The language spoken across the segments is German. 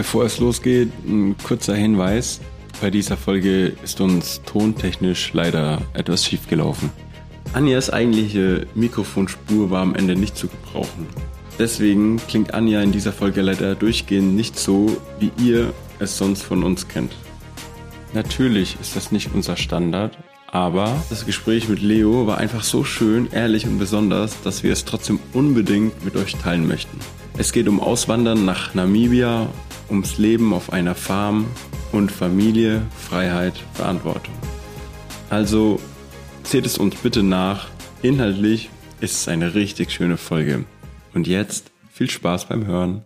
Bevor es losgeht, ein kurzer Hinweis. Bei dieser Folge ist uns tontechnisch leider etwas schief gelaufen. Anjas eigentliche Mikrofonspur war am Ende nicht zu gebrauchen. Deswegen klingt Anja in dieser Folge leider durchgehend nicht so, wie ihr es sonst von uns kennt. Natürlich ist das nicht unser Standard, aber das Gespräch mit Leo war einfach so schön, ehrlich und besonders, dass wir es trotzdem unbedingt mit euch teilen möchten. Es geht um Auswandern nach Namibia, ums Leben auf einer Farm und Familie, Freiheit, Verantwortung. Also seht es uns bitte nach. Inhaltlich ist es eine richtig schöne Folge. Und jetzt viel Spaß beim Hören.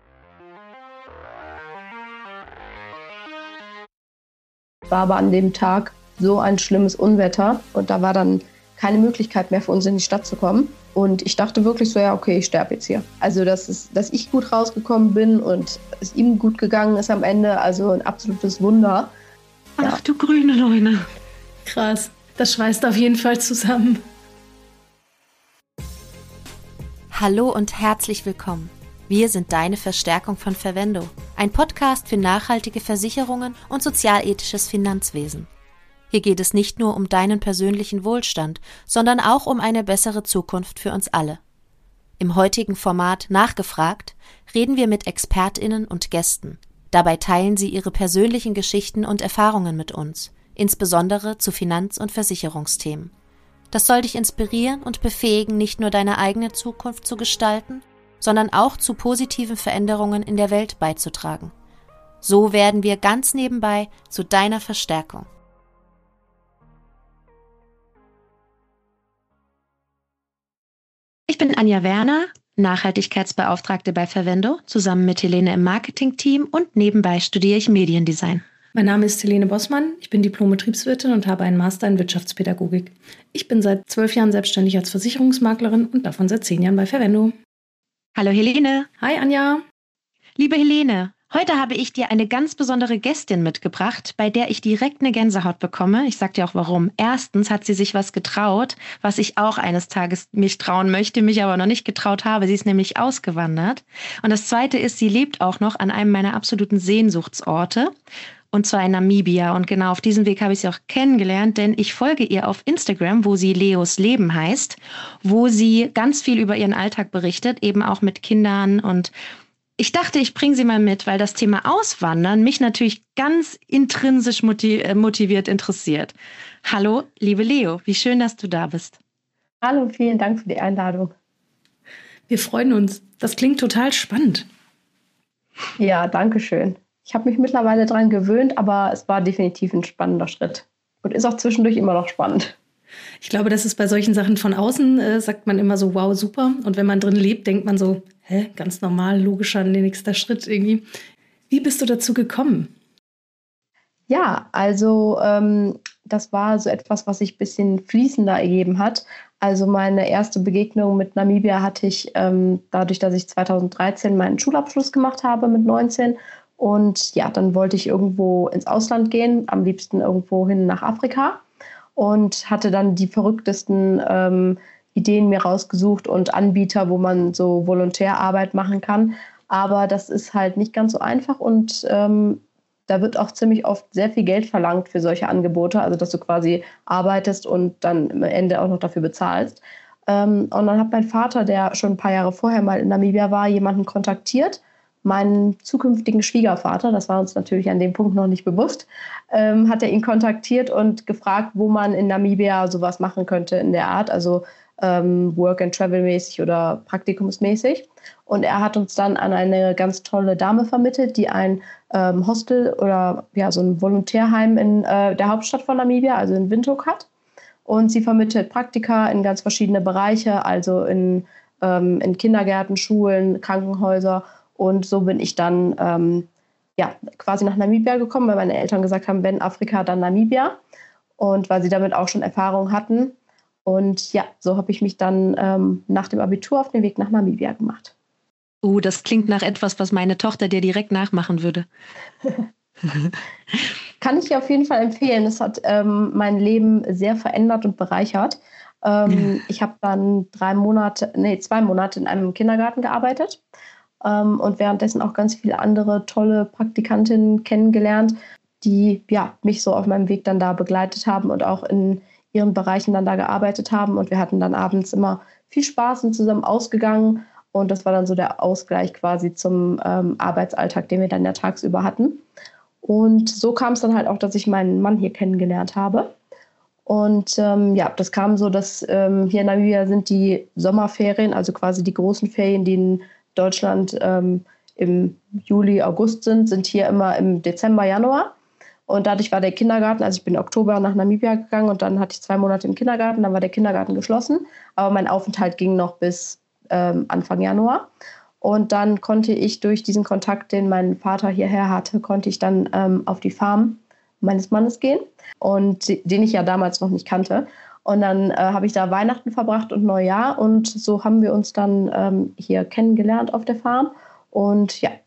War aber an dem Tag so ein schlimmes Unwetter und da war dann keine Möglichkeit mehr für uns in die Stadt zu kommen. Und ich dachte wirklich so, ja okay, ich sterbe jetzt hier. Also dass ich gut rausgekommen bin und es ihm gut gegangen ist am Ende, also ein absolutes Wunder. Ja. Ach du grüne Neune. Krass, das schweißt auf jeden Fall zusammen. Hallo und herzlich willkommen. Wir sind deine Verstärkung von Verwendo, ein Podcast für nachhaltige Versicherungen und sozialethisches Finanzwesen. Hier geht es nicht nur um deinen persönlichen Wohlstand, sondern auch um eine bessere Zukunft für uns alle. Im heutigen Format Nachgefragt reden wir mit ExpertInnen und Gästen. Dabei teilen sie ihre persönlichen Geschichten und Erfahrungen mit uns, insbesondere zu Finanz- und Versicherungsthemen. Das soll dich inspirieren und befähigen, nicht nur deine eigene Zukunft zu gestalten, sondern auch zu positiven Veränderungen in der Welt beizutragen. So werden wir ganz nebenbei zu deiner Verstärkung. Ich bin Anja Werner, Nachhaltigkeitsbeauftragte bei Verwendo, zusammen mit Helene im Marketingteam und nebenbei studiere ich Mediendesign. Mein Name ist Helene Bossmann, ich bin Diplom-Betriebswirtin und habe einen Master in Wirtschaftspädagogik. Ich bin seit 12 Jahren selbstständig als Versicherungsmaklerin und davon seit 10 Jahren bei Verwendo. Hallo Helene. Hi Anja. Liebe Helene, heute habe ich dir eine ganz besondere Gästin mitgebracht, bei der ich direkt eine Gänsehaut bekomme. Ich sag dir auch warum. Erstens hat sie sich was getraut, was ich auch eines Tages mich trauen möchte, mich aber noch nicht getraut habe. Sie ist nämlich ausgewandert. Und das Zweite ist, sie lebt auch noch an einem meiner absoluten Sehnsuchtsorte. Und zwar in Namibia. Und genau auf diesem Weg habe ich sie auch kennengelernt, denn ich folge ihr auf Instagram, wo sie Leos Leben heißt, wo sie ganz viel über ihren Alltag berichtet, eben auch mit Kindern. Und ich dachte, ich bringe sie mal mit, weil das Thema Auswandern mich natürlich ganz intrinsisch motiviert interessiert. Hallo, liebe Leo, wie schön, dass du da bist. Hallo, vielen Dank für die Einladung. Wir freuen uns. Das klingt total spannend. Ja, danke schön. Ich habe mich mittlerweile daran gewöhnt, aber es war definitiv ein spannender Schritt und ist auch zwischendurch immer noch spannend. Ich glaube, das ist bei solchen Sachen von außen, sagt man immer so, wow, super. Und wenn man drin lebt, denkt man so, ganz normal, logischer, nächster Schritt irgendwie. Wie bist du dazu gekommen? Ja, also das war so etwas, was sich ein bisschen fließender ergeben hat. Also meine erste Begegnung mit Namibia hatte ich dadurch, dass ich 2013 meinen Schulabschluss gemacht habe mit 19. Und ja, dann wollte ich irgendwo ins Ausland gehen, am liebsten irgendwo hin nach Afrika. Und hatte dann die verrücktesten Ideen mir rausgesucht und Anbieter, wo man so Volontärarbeit machen kann. Aber das ist halt nicht ganz so einfach und da wird auch ziemlich oft sehr viel Geld verlangt für solche Angebote. Also dass du quasi arbeitest und dann am Ende auch noch dafür bezahlst. Und dann hat mein Vater, der schon ein paar Jahre vorher mal in Namibia war, jemanden kontaktiert, meinen zukünftigen Schwiegervater, das war uns natürlich an dem Punkt noch nicht bewusst, hat er ihn kontaktiert und gefragt, wo man in Namibia sowas machen könnte in der Art, also Work-and-Travel-mäßig oder praktikumsmäßig. Und er hat uns dann an eine ganz tolle Dame vermittelt, die ein Hostel oder ja, so ein Volontärheim in der Hauptstadt von Namibia, also in Windhoek hat. Und sie vermittelt Praktika in ganz verschiedene Bereiche, also in Kindergärten, Schulen, Krankenhäuser. Und so bin ich dann quasi nach Namibia gekommen, weil meine Eltern gesagt haben, wenn Afrika, dann Namibia. Und weil sie damit auch schon Erfahrung hatten. Und ja, so habe ich mich dann nach dem Abitur auf den Weg nach Namibia gemacht. Das klingt nach etwas, was meine Tochter dir direkt nachmachen würde. Kann ich dir auf jeden Fall empfehlen. Es hat mein Leben sehr verändert und bereichert. Ich habe dann 2 Monate in einem Kindergarten gearbeitet. und währenddessen auch ganz viele andere tolle Praktikantinnen kennengelernt, die mich so auf meinem Weg dann da begleitet haben und auch in ihren Bereichen dann da gearbeitet haben. Und wir hatten dann abends immer viel Spaß und zusammen ausgegangen. Und das war dann so der Ausgleich quasi zum Arbeitsalltag, den wir dann ja tagsüber hatten. Und so kam es dann halt auch, dass ich meinen Mann hier kennengelernt habe. Und das kam so, dass hier in Namibia sind die Sommerferien, also quasi die großen Ferien, die in Deutschland im Juli, August sind hier immer im Dezember, Januar. Und dadurch war der Kindergarten, also ich bin im Oktober nach Namibia gegangen und dann hatte ich 2 Monate im Kindergarten, dann war der Kindergarten geschlossen. Aber mein Aufenthalt ging noch bis Anfang Januar. Und dann konnte ich durch diesen Kontakt, den mein Vater hierher hatte, konnte ich dann auf die Farm meines Mannes gehen, und den ich ja damals noch nicht kannte. Und dann habe ich da Weihnachten verbracht und Neujahr, und so haben wir uns dann hier kennengelernt auf der Farm. Und ja.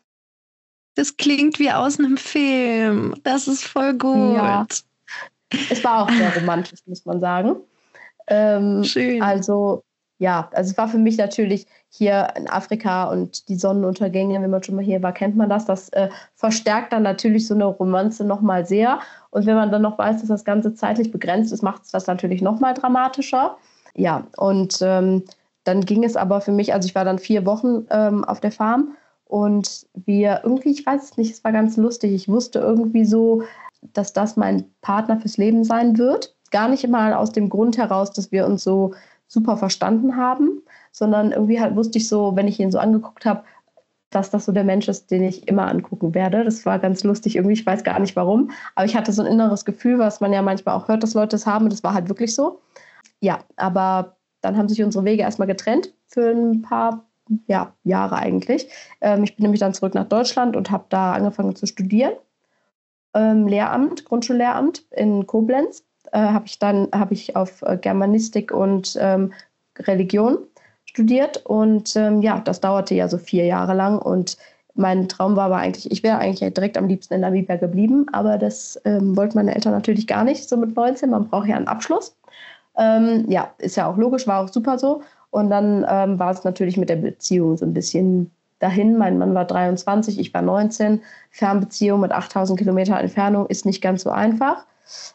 Das klingt wie aus einem Film. Das ist voll gut. Ja, es war auch sehr romantisch, muss man sagen. Schön. Also es war für mich natürlich hier in Afrika und die Sonnenuntergänge, wenn man schon mal hier war, kennt man das. Das verstärkt dann natürlich so eine Romanze nochmal sehr. Und wenn man dann noch weiß, dass das Ganze zeitlich begrenzt ist, macht es das natürlich nochmal dramatischer. Ja, und dann ging es aber für mich, also ich war dann 4 Wochen auf der Farm, und wir irgendwie, ich weiß es nicht, es war ganz lustig. Ich wusste irgendwie so, dass das mein Partner fürs Leben sein wird. Gar nicht mal aus dem Grund heraus, dass wir uns so super verstanden haben, sondern irgendwie halt wusste ich so, wenn ich ihn so angeguckt habe, dass das so der Mensch ist, den ich immer angucken werde. Das war ganz lustig irgendwie, ich weiß gar nicht warum, aber ich hatte so ein inneres Gefühl, was man ja manchmal auch hört, dass Leute es haben, und das war halt wirklich so. Ja, aber dann haben sich unsere Wege erstmal getrennt für ein paar Jahre eigentlich. Ich bin nämlich dann zurück nach Deutschland und habe da angefangen zu studieren. Lehramt, Grundschullehramt in Koblenz. Habe ich auf Germanistik und Religion studiert, und das dauerte ja so 4 Jahre lang, und mein Traum war aber eigentlich, ich wäre eigentlich direkt am liebsten in Namibia geblieben, aber das wollten meine Eltern natürlich gar nicht, so mit 19, man braucht ja einen Abschluss. Ist ja auch logisch, war auch super so, und dann war es natürlich mit der Beziehung so ein bisschen dahin. Mein Mann war 23, ich war 19, Fernbeziehung mit 8000 Kilometer Entfernung ist nicht ganz so einfach.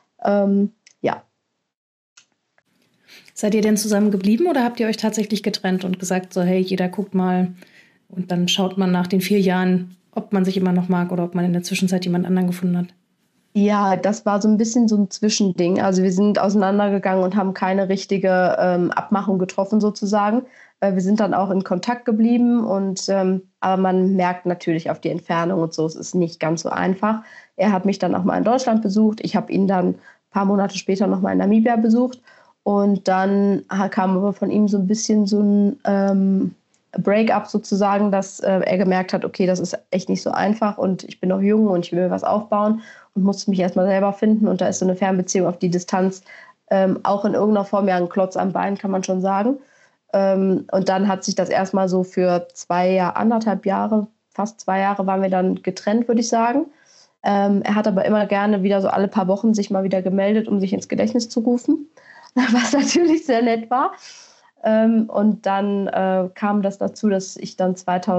Seid ihr denn zusammen geblieben oder habt ihr euch tatsächlich getrennt und gesagt, so hey, jeder guckt mal, und dann schaut man nach den 4 Jahren, ob man sich immer noch mag oder ob man in der Zwischenzeit jemand anderen gefunden hat? Ja, das war so ein bisschen so ein Zwischending. Also wir sind auseinandergegangen und haben keine richtige Abmachung getroffen sozusagen. Wir sind dann auch in Kontakt geblieben, und aber man merkt natürlich auf die Entfernung und so, es ist nicht ganz so einfach. Er hat mich dann auch mal in Deutschland besucht. Ich habe ihn dann ein paar Monate später noch mal in Namibia besucht. Und dann kam aber von ihm so ein bisschen so ein Break-up sozusagen, dass er gemerkt hat, okay, das ist echt nicht so einfach, und ich bin noch jung und ich will mir was aufbauen, und musste mich erstmal selber finden. Und da ist so eine Fernbeziehung auf die Distanz auch in irgendeiner Form ja ein Klotz am Bein, kann man schon sagen. Und dann hat sich das erstmal so für 1,5 Jahre, fast 2 Jahre waren wir dann getrennt, würde ich sagen. Er hat aber immer gerne wieder so alle paar Wochen sich mal wieder gemeldet, um sich ins Gedächtnis zu rufen, was natürlich sehr nett war. Und dann kam das dazu, dass ich dann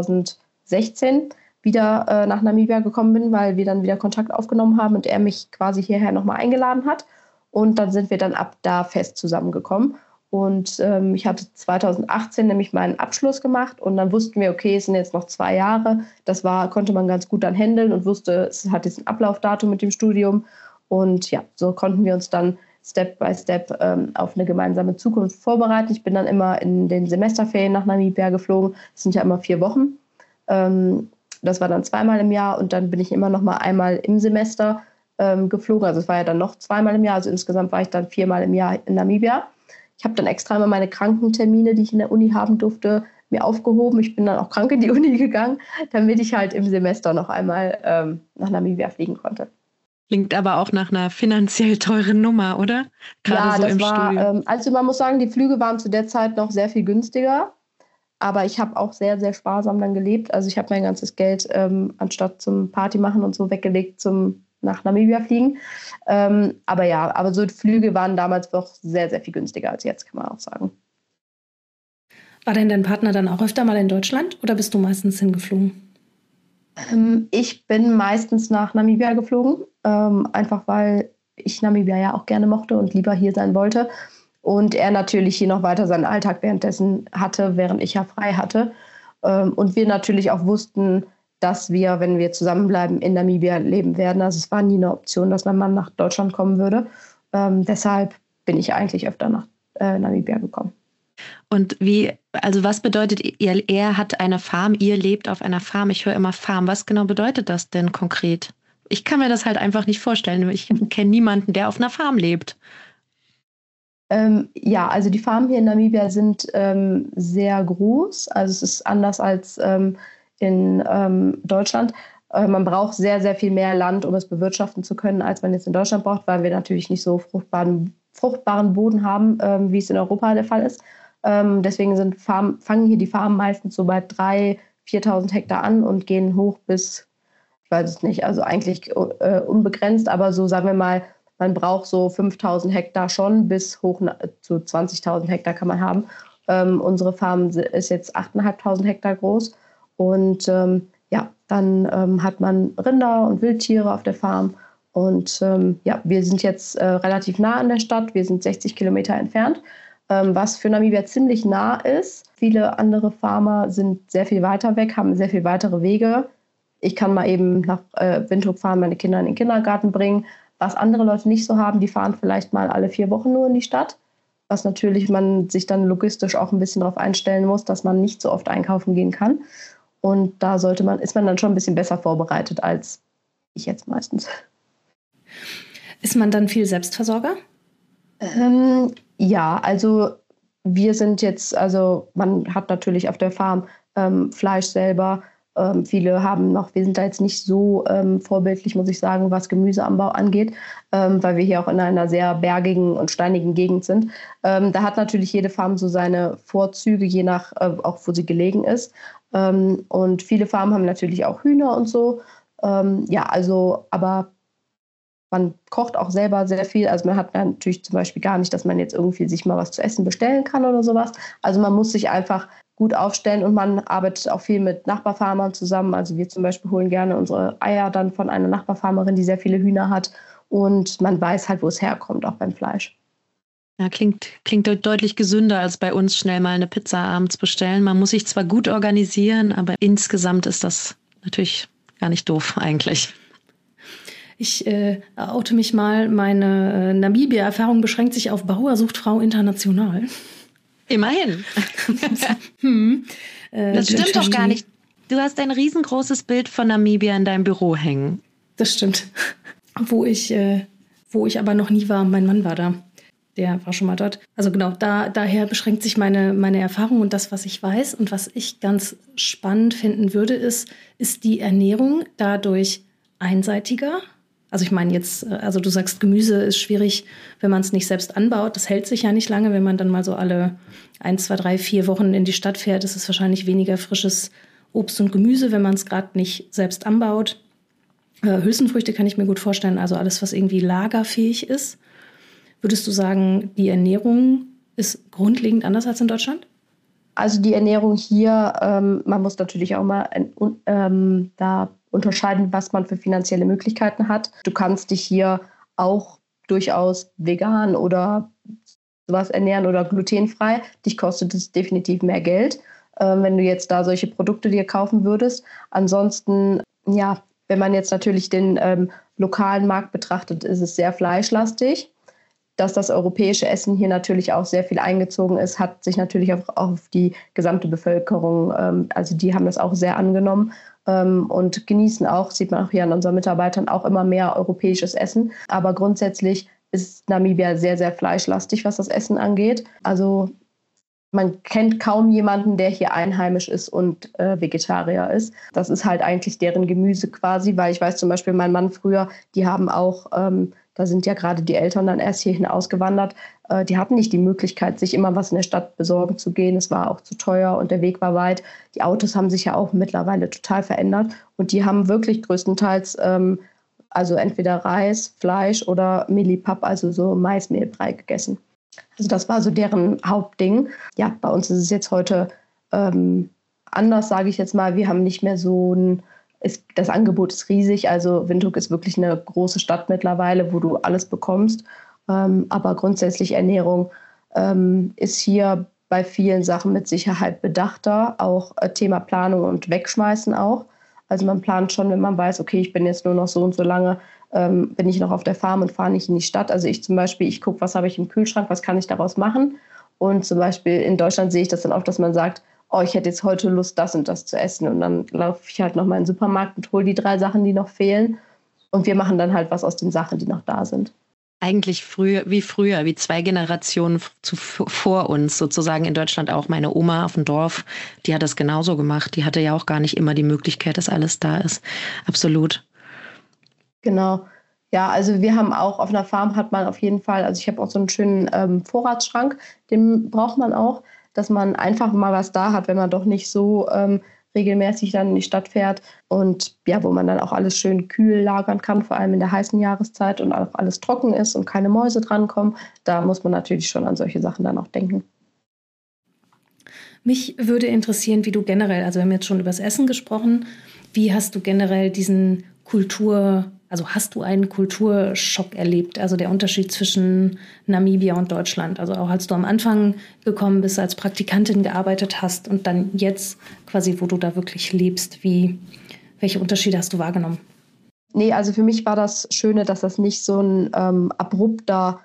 2016 wieder nach Namibia gekommen bin, weil wir dann wieder Kontakt aufgenommen haben und er mich quasi hierher nochmal eingeladen hat. Und dann sind wir dann ab da fest zusammengekommen. Und ich hatte 2018 nämlich meinen Abschluss gemacht, und dann wussten wir, okay, es sind jetzt noch 2 Jahre. Konnte man ganz gut dann handeln und wusste, es hat jetzt ein Ablaufdatum mit dem Studium. Und ja, so konnten wir uns dann Step by Step auf eine gemeinsame Zukunft vorbereiten. Ich bin dann immer in den Semesterferien nach Namibia geflogen. Das sind ja immer 4 Wochen. Das war dann 2-mal im Jahr, und dann bin ich immer noch mal einmal im Semester geflogen. Also es war ja dann noch 2-mal im Jahr. Also insgesamt war ich dann 4-mal im Jahr in Namibia. Ich habe dann extra immer meine Krankentermine, die ich in der Uni haben durfte, mir aufgehoben. Ich bin dann auch krank in die Uni gegangen, damit ich halt im Semester noch einmal nach Namibia fliegen konnte. Klingt aber auch nach einer finanziell teuren Nummer, oder? Gerade ja, so das im war, Studium. also man muss sagen, die Flüge waren zu der Zeit noch sehr viel günstiger. Aber ich habe auch sehr, sehr sparsam dann gelebt. Also ich habe mein ganzes Geld anstatt zum Party machen und so weggelegt zum nach Namibia fliegen. Aber so Flüge waren damals doch sehr, sehr viel günstiger als jetzt, kann man auch sagen. War denn dein Partner dann auch öfter mal in Deutschland oder bist du meistens hingeflogen? Ich bin meistens nach Namibia geflogen, einfach weil ich Namibia ja auch gerne mochte und lieber hier sein wollte. Und er natürlich hier noch weiter seinen Alltag währenddessen hatte, während ich ja frei hatte. Und wir natürlich auch wussten, dass wir, wenn wir zusammenbleiben, in Namibia leben werden. Also es war nie eine Option, dass mein Mann nach Deutschland kommen würde. Deshalb bin ich eigentlich öfter nach Namibia gekommen. Und was bedeutet, er hat eine Farm, ihr lebt auf einer Farm. Ich höre immer Farm. Was genau bedeutet das denn konkret? Ich kann mir das halt einfach nicht vorstellen. Ich kenne niemanden, der auf einer Farm lebt. Ja, also die Farmen hier in Namibia sind sehr groß. Also es ist anders als in Deutschland. Man braucht sehr, sehr viel mehr Land, um es bewirtschaften zu können, als man jetzt in Deutschland braucht, weil wir natürlich nicht so fruchtbaren Boden haben, wie es in Europa der Fall ist. Deswegen fangen hier die Farmen meistens so bei 3.000, 4.000 Hektar an und gehen hoch bis, ich weiß es nicht, also eigentlich unbegrenzt, aber so sagen wir mal, man braucht so 5.000 Hektar schon, bis hoch zu 20.000 Hektar kann man haben. Unsere Farm ist jetzt 8.500 Hektar groß und dann hat man Rinder und Wildtiere auf der Farm. Und wir sind jetzt relativ nah an der Stadt. Wir sind 60 Kilometer entfernt, was für Namibia ziemlich nah ist. Viele andere Farmer sind sehr viel weiter weg, haben sehr viel weitere Wege. Ich kann mal eben nach Windhoek fahren, meine Kinder in den Kindergarten bringen. Was andere Leute nicht so haben, die fahren vielleicht mal alle 4 Wochen nur in die Stadt. Was natürlich man sich dann logistisch auch ein bisschen darauf einstellen muss, dass man nicht so oft einkaufen gehen kann. Und da ist man dann schon ein bisschen besser vorbereitet als ich jetzt meistens. Ist man dann viel Selbstversorger? Ja, also wir sind jetzt, also man hat natürlich auf der Farm Fleisch selber. Viele wir sind da jetzt nicht so vorbildlich, muss ich sagen, was Gemüseanbau angeht, weil wir hier auch in einer sehr bergigen und steinigen Gegend sind. Da hat natürlich jede Farm so seine Vorzüge, je nach auch wo sie gelegen ist. Und viele Farmen haben natürlich auch Hühner und so. Aber man kocht auch selber sehr viel. Also man hat natürlich zum Beispiel gar nicht, dass man jetzt irgendwie sich mal was zu essen bestellen kann oder sowas. Also man muss sich einfach gut aufstellen und man arbeitet auch viel mit Nachbarfarmern zusammen. Also wir zum Beispiel holen gerne unsere Eier dann von einer Nachbarfarmerin, die sehr viele Hühner hat. Und man weiß halt, wo es herkommt, auch beim Fleisch. Ja, klingt deutlich gesünder, als bei uns schnell mal eine Pizza abends bestellen. Man muss sich zwar gut organisieren, aber insgesamt ist das natürlich gar nicht doof eigentlich. Ich oute mich mal, meine Namibia-Erfahrung beschränkt sich auf Bauer sucht Frau international. Immerhin. Das stimmt doch gar nicht. Du hast ein riesengroßes Bild von Namibia in deinem Büro hängen. Das stimmt. Wo ich aber noch nie war, mein Mann war da. Der war schon mal dort. Also genau, daher beschränkt sich meine Erfahrung und das, was ich weiß. Und was ich ganz spannend finden würde, ist die Ernährung dadurch einseitiger? Also ich meine jetzt, also du sagst, Gemüse ist schwierig, wenn man es nicht selbst anbaut. Das hält sich ja nicht lange, wenn man dann mal so alle 1, 2, 3, 4 Wochen in die Stadt fährt. Ist es wahrscheinlich weniger frisches Obst und Gemüse, wenn man es gerade nicht selbst anbaut. Hülsenfrüchte kann ich mir gut vorstellen, also alles, was irgendwie lagerfähig ist. Würdest du sagen, die Ernährung ist grundlegend anders als in Deutschland? Also die Ernährung hier, man muss natürlich auch mal da unterscheiden, was man für finanzielle Möglichkeiten hat. Du kannst dich hier auch durchaus vegan oder sowas ernähren oder glutenfrei. Dich kostet es definitiv mehr Geld, wenn du jetzt da solche Produkte dir kaufen würdest. Ansonsten, ja, wenn man jetzt natürlich den lokalen Markt betrachtet, ist es sehr fleischlastig. Dass das europäische Essen hier natürlich auch sehr viel eingezogen ist, hat sich natürlich auch auf die gesamte Bevölkerung, also die haben das auch sehr angenommen und genießen auch, sieht man auch hier an unseren Mitarbeitern, auch immer mehr europäisches Essen. Aber grundsätzlich ist Namibia sehr, sehr fleischlastig, was das Essen angeht. Also man kennt kaum jemanden, der hier einheimisch ist und Vegetarier ist. Das ist halt eigentlich deren Gemüse quasi, weil ich weiß zum Beispiel, mein Mann früher, die haben auch, da sind ja gerade die Eltern dann erst hierhin ausgewandert, die hatten nicht die Möglichkeit, sich immer was in der Stadt besorgen zu gehen. Es war auch zu teuer und der Weg war weit. Die Autos haben sich ja auch mittlerweile total verändert und die haben wirklich größtenteils also entweder Reis, Fleisch oder Millipap, also so Maismehlbrei gegessen. Also das war so deren Hauptding. Ja, bei uns ist es jetzt heute anders, sage ich jetzt mal. Wir haben nicht mehr das Angebot ist riesig. Also Windhoek ist wirklich eine große Stadt mittlerweile, wo du alles bekommst. Aber grundsätzlich Ernährung ist hier bei vielen Sachen mit Sicherheit bedachter. Auch Thema Planung und Wegschmeißen auch. Also man plant schon, wenn man weiß, okay, ich bin jetzt nur noch so und so lange, bin ich noch auf der Farm und fahre nicht in die Stadt. Also ich zum Beispiel, ich gucke, was habe ich im Kühlschrank, was kann ich daraus machen. Und zum Beispiel in Deutschland sehe ich das dann oft, dass man sagt, oh, ich hätte jetzt heute Lust, das und das zu essen. Und dann laufe ich halt nochmal in den Supermarkt und hole die 3 Sachen, die noch fehlen. Und wir machen dann halt was aus den Sachen, die noch da sind. Eigentlich früher, wie 2 Generationen vor uns sozusagen in Deutschland auch. Meine Oma auf dem Dorf, die hat das genauso gemacht. Die hatte ja auch gar nicht immer die Möglichkeit, dass alles da ist. Absolut. Genau. Ja, also wir haben auch auf einer Farm hat man auf jeden Fall, also ich habe auch so einen schönen Vorratsschrank, den braucht man auch, dass man einfach mal was da hat, wenn man doch nicht so regelmäßig dann in die Stadt fährt und ja, wo man dann auch alles schön kühl lagern kann, vor allem in der heißen Jahreszeit und auch alles trocken ist und keine Mäuse drankommen. Da muss man natürlich schon an solche Sachen dann auch denken. Mich würde interessieren, wie du generell, also wir haben jetzt schon über das Essen gesprochen, wie hast du generell hast du einen Kulturschock erlebt? Also der Unterschied zwischen Namibia und Deutschland. Also auch als du am Anfang gekommen bist, als Praktikantin gearbeitet hast und dann jetzt quasi, wo du da wirklich lebst. Welche Unterschiede hast du wahrgenommen? Nee, also für mich war das Schöne, dass das nicht so ein abruptes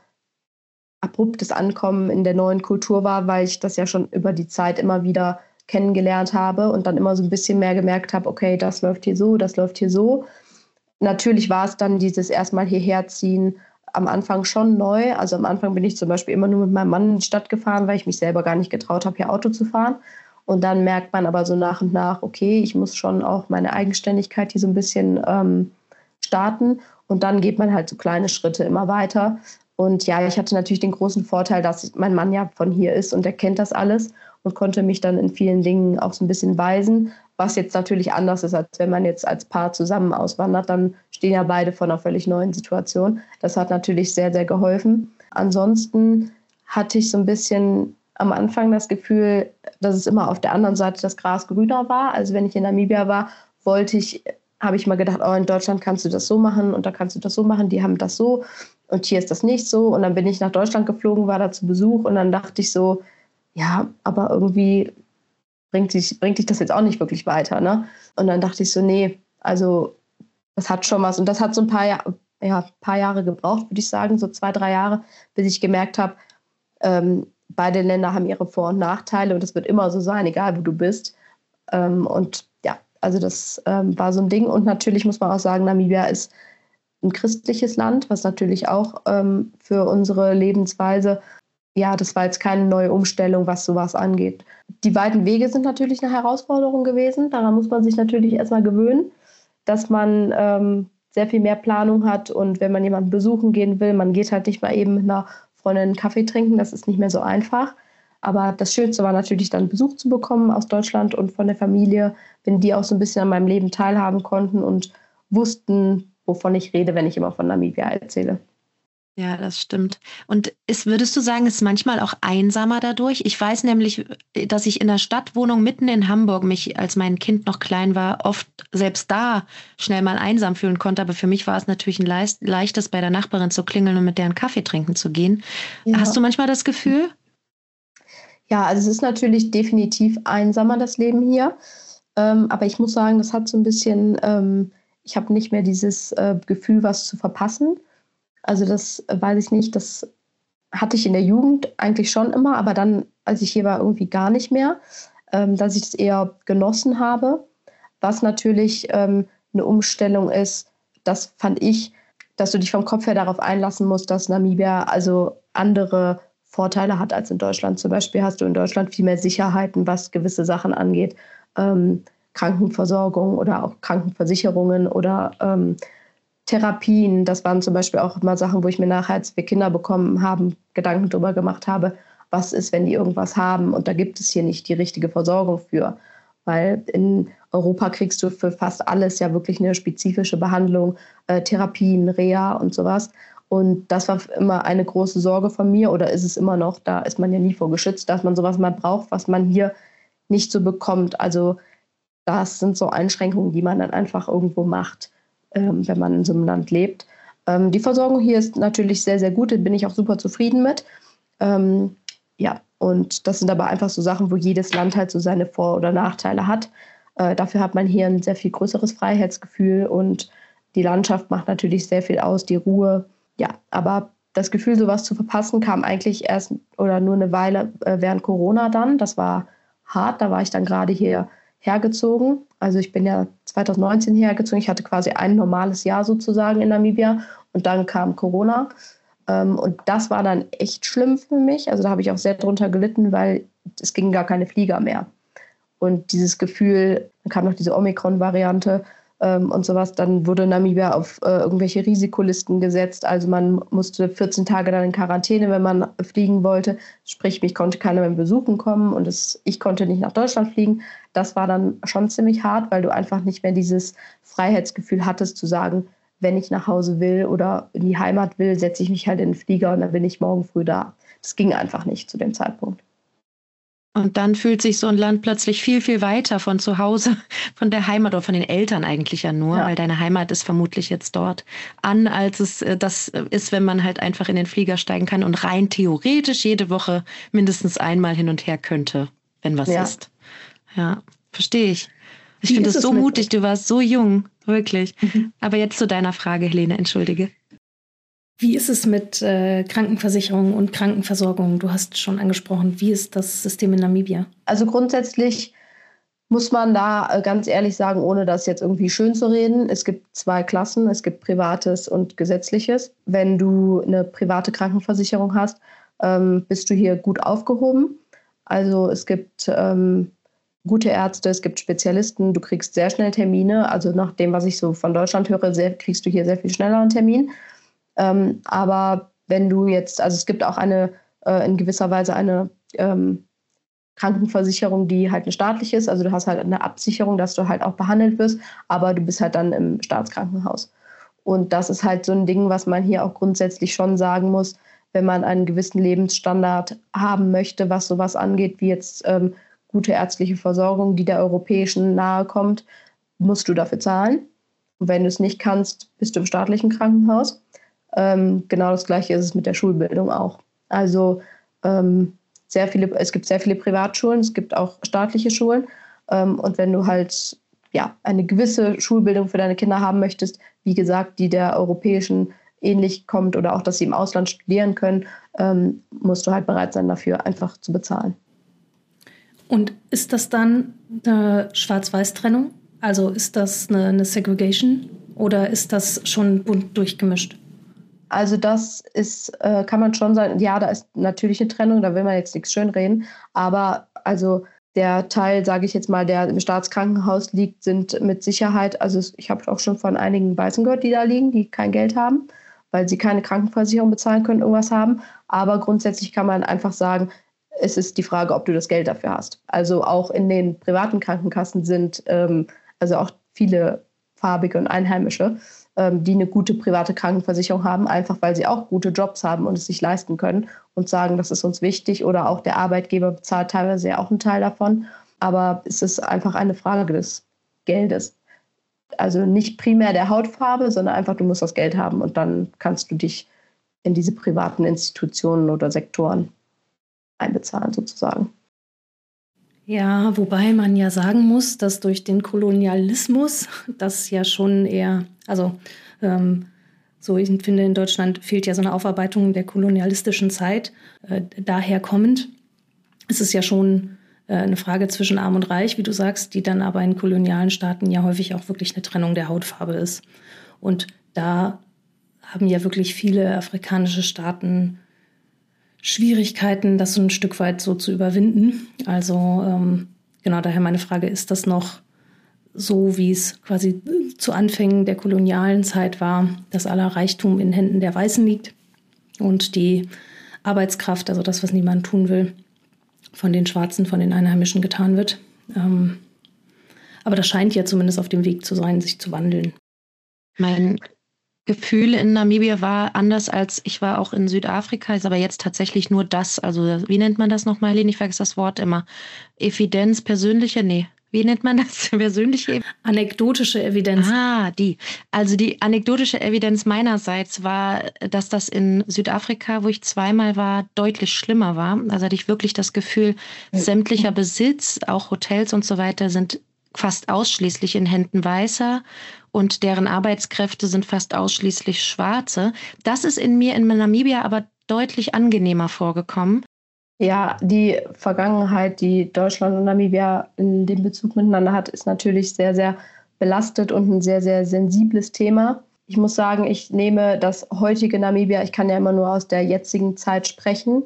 Ankommen in der neuen Kultur war, weil ich das ja schon über die Zeit immer wieder kennengelernt habe und dann immer so ein bisschen mehr gemerkt habe, okay, das läuft hier so, das läuft hier so. Natürlich war es dann dieses erstmal hierher ziehen am Anfang schon neu. Also am Anfang bin ich zum Beispiel immer nur mit meinem Mann in die Stadt gefahren, weil ich mich selber gar nicht getraut habe, hier Auto zu fahren. Und dann merkt man aber so nach und nach, okay, ich muss schon auch meine Eigenständigkeit hier so ein bisschen starten. Und dann geht man halt so kleine Schritte immer weiter. Und ja, ich hatte natürlich den großen Vorteil, dass mein Mann ja von hier ist und er kennt das alles und konnte mich dann in vielen Dingen auch so ein bisschen weisen. Was jetzt natürlich anders ist, als wenn man jetzt als Paar zusammen auswandert, dann stehen ja beide vor einer völlig neuen Situation. Das hat natürlich sehr, sehr geholfen. Ansonsten hatte ich so ein bisschen am Anfang das Gefühl, dass es immer auf der anderen Seite das Gras grüner war. Also wenn ich in Namibia war, habe ich mal gedacht, oh, in Deutschland kannst du das so machen und da kannst du das so machen, die haben das so und hier ist das nicht so. Und dann bin ich nach Deutschland geflogen, war da zu Besuch und dann dachte ich so, ja, aber irgendwie bringt dich das jetzt auch nicht wirklich weiter, ne? Und dann dachte ich so, nee, also das hat schon was. Und das hat so ein paar Jahre gebraucht, würde ich sagen, so 2, 3 Jahre, bis ich gemerkt habe, beide Länder haben ihre Vor- und Nachteile und das wird immer so sein, egal wo du bist. Und ja, also das war so ein Ding. Und natürlich muss man auch sagen, Namibia ist ein christliches Land, was natürlich auch für unsere Lebensweise, ja, das war jetzt keine neue Umstellung, was sowas angeht. Die weiten Wege sind natürlich eine Herausforderung gewesen. Daran muss man sich natürlich erstmal gewöhnen, dass man sehr viel mehr Planung hat. Und wenn man jemanden besuchen gehen will, man geht halt nicht mal eben mit einer Freundin einen Kaffee trinken. Das ist nicht mehr so einfach. Aber das Schönste war natürlich dann Besuch zu bekommen aus Deutschland und von der Familie, wenn die auch so ein bisschen an meinem Leben teilhaben konnten und wussten, wovon ich rede, wenn ich immer von Namibia erzähle. Ja, das stimmt. Und würdest du sagen, es ist manchmal auch einsamer dadurch? Ich weiß nämlich, dass ich in der Stadtwohnung mitten in Hamburg mich, als mein Kind noch klein war, oft selbst da schnell mal einsam fühlen konnte. Aber für mich war es natürlich ein leichtes, bei der Nachbarin zu klingeln und mit deren Kaffee trinken zu gehen. Ja. Hast du manchmal das Gefühl? Ja, also es ist natürlich definitiv einsamer, das Leben hier. Aber ich muss sagen, das hat so ein bisschen, ich habe nicht mehr dieses Gefühl, was zu verpassen. Also das weiß ich nicht, das hatte ich in der Jugend eigentlich schon immer, aber dann, als ich hier war, irgendwie gar nicht mehr, dass ich das eher genossen habe. Was natürlich eine Umstellung ist, das fand ich, dass du dich vom Kopf her darauf einlassen musst, dass Namibia also andere Vorteile hat als in Deutschland. Zum Beispiel hast du in Deutschland viel mehr Sicherheiten, was gewisse Sachen angeht, Krankenversorgung oder auch Krankenversicherungen oder Therapien, das waren zum Beispiel auch immer Sachen, wo ich mir nachher, als wir Kinder bekommen haben, Gedanken darüber gemacht habe, was ist, wenn die irgendwas haben und da gibt es hier nicht die richtige Versorgung für. Weil in Europa kriegst du für fast alles ja wirklich eine spezifische Behandlung, Therapien, Reha und sowas. Und das war immer eine große Sorge von mir oder ist es immer noch, da ist man ja nie vor geschützt, dass man sowas mal braucht, was man hier nicht so bekommt. Also das sind so Einschränkungen, die man dann einfach irgendwo macht, wenn man in so einem Land lebt. Die Versorgung hier ist natürlich sehr, sehr gut, da bin ich auch super zufrieden mit. Ja, und das sind aber einfach so Sachen, wo jedes Land halt so seine Vor- oder Nachteile hat. Dafür hat man hier ein sehr viel größeres Freiheitsgefühl und die Landschaft macht natürlich sehr viel aus, die Ruhe. Ja, aber das Gefühl, sowas zu verpassen, kam eigentlich erst oder nur eine Weile während Corona dann. Das war hart, da war ich dann gerade hier hergezogen. Also ich bin ja 2019 hergezogen. Ich hatte quasi ein normales Jahr sozusagen in Namibia und dann kam Corona. Und das war dann echt schlimm für mich. Also da habe ich auch sehr drunter gelitten, weil es ging gar keine Flieger mehr. Und dieses Gefühl, dann kam noch diese Omikron-Variante und sowas, dann wurde Namibia auf irgendwelche Risikolisten gesetzt. Also man musste 14 Tage dann in Quarantäne, wenn man fliegen wollte. Sprich, mich konnte keiner mehr besuchen kommen und ich konnte nicht nach Deutschland fliegen. Das war dann schon ziemlich hart, weil du einfach nicht mehr dieses Freiheitsgefühl hattest, zu sagen, wenn ich nach Hause will oder in die Heimat will, setze ich mich halt in den Flieger und dann bin ich morgen früh da. Das ging einfach nicht zu dem Zeitpunkt. Und dann fühlt sich so ein Land plötzlich viel, viel weiter von zu Hause, von der Heimat oder von den Eltern eigentlich ja nur, weil deine Heimat ist vermutlich jetzt dort an, als es das ist, wenn man halt einfach in den Flieger steigen kann und rein theoretisch jede Woche mindestens einmal hin und her könnte, wenn was ist. Ja, verstehe ich. Ich finde es so mutig, du warst so jung, wirklich. Aber jetzt zu deiner Frage, Helene, entschuldige. Wie ist es mit Krankenversicherung und Krankenversorgung? Du hast schon angesprochen, wie ist das System in Namibia? Also grundsätzlich muss man da ganz ehrlich sagen, ohne das jetzt irgendwie schön zu reden, es gibt 2 Klassen, es gibt privates und gesetzliches. Wenn du eine private Krankenversicherung hast, bist du hier gut aufgehoben. Also es gibt gute Ärzte, es gibt Spezialisten, du kriegst sehr schnell Termine. Also nach dem, was ich so von Deutschland höre, kriegst du hier sehr viel schneller einen Termin. Aber wenn du jetzt, also es gibt auch in gewisser Weise eine Krankenversicherung, die halt eine staatliche ist. Also du hast halt eine Absicherung, dass du halt auch behandelt wirst, aber du bist halt dann im Staatskrankenhaus. Und das ist halt so ein Ding, was man hier auch grundsätzlich schon sagen muss, wenn man einen gewissen Lebensstandard haben möchte, was sowas angeht, wie jetzt gute ärztliche Versorgung, die der europäischen nahe kommt, musst du dafür zahlen. Und wenn du es nicht kannst, bist du im staatlichen Krankenhaus. Genau das Gleiche ist es mit der Schulbildung auch. Also es gibt sehr viele Privatschulen, es gibt auch staatliche Schulen. Und wenn du halt eine gewisse Schulbildung für deine Kinder haben möchtest, wie gesagt, die der europäischen ähnlich kommt oder auch, dass sie im Ausland studieren können, musst du halt bereit sein, dafür einfach zu bezahlen. Und ist das dann eine Schwarz-Weiß-Trennung? Also ist das eine Segregation oder ist das schon bunt durchgemischt? Also das ist, kann man schon sagen, ja, da ist natürlich eine Trennung, da will man jetzt nichts schönreden, aber also der Teil, sage ich jetzt mal, der im Staatskrankenhaus liegt, sind mit Sicherheit, also ich habe auch schon von einigen Weißen gehört, die da liegen, die kein Geld haben, weil sie keine Krankenversicherung bezahlen können, irgendwas haben, aber grundsätzlich kann man einfach sagen, es ist die Frage, ob du das Geld dafür hast. Also auch in den privaten Krankenkassen sind also auch viele Farbige und Einheimische, die eine gute private Krankenversicherung haben, einfach weil sie auch gute Jobs haben und es sich leisten können und sagen, das ist uns wichtig. Oder auch der Arbeitgeber bezahlt teilweise ja auch einen Teil davon. Aber es ist einfach eine Frage des Geldes. Also nicht primär der Hautfarbe, sondern einfach, du musst das Geld haben und dann kannst du dich in diese privaten Institutionen oder Sektoren einbezahlen sozusagen. Ja, wobei man ja sagen muss, dass durch den Kolonialismus das ja schon eher, also so ich finde, in Deutschland fehlt ja so eine Aufarbeitung der kolonialistischen Zeit. Daher kommend ist es ja schon eine Frage zwischen Arm und Reich, wie du sagst, die dann aber in kolonialen Staaten ja häufig auch wirklich eine Trennung der Hautfarbe ist. Und da haben ja wirklich viele afrikanische Staaten Schwierigkeiten, das so ein Stück weit so zu überwinden. Also genau daher meine Frage, ist das noch so, wie es quasi zu Anfängen der kolonialen Zeit war, dass aller Reichtum in Händen der Weißen liegt und die Arbeitskraft, also das, was niemand tun will, von den Schwarzen, von den Einheimischen getan wird. Aber das scheint ja zumindest auf dem Weg zu sein, sich zu wandeln. Mein Gefühl in Namibia war anders als ich war auch in Südafrika, ist aber jetzt tatsächlich nur das. Also wie nennt man das nochmal, Helene? Ich vergesse das Wort immer. Evidenz, persönliche? Nee. Wie nennt man das? Persönliche Evidenz? Anekdotische Evidenz. Die. Also die anekdotische Evidenz meinerseits war, dass das in Südafrika, wo ich zweimal war, deutlich schlimmer war. Also hatte ich wirklich das Gefühl, sämtlicher Besitz, auch Hotels und so weiter, sind fast ausschließlich in Händen Weißer und deren Arbeitskräfte sind fast ausschließlich Schwarze. Das ist in mir in Namibia aber deutlich angenehmer vorgekommen. Ja, die Vergangenheit, die Deutschland und Namibia in dem Bezug miteinander hat, ist natürlich sehr, sehr belastet und ein sehr, sehr sensibles Thema. Ich muss sagen, ich nehme das heutige Namibia, ich kann ja immer nur aus der jetzigen Zeit sprechen,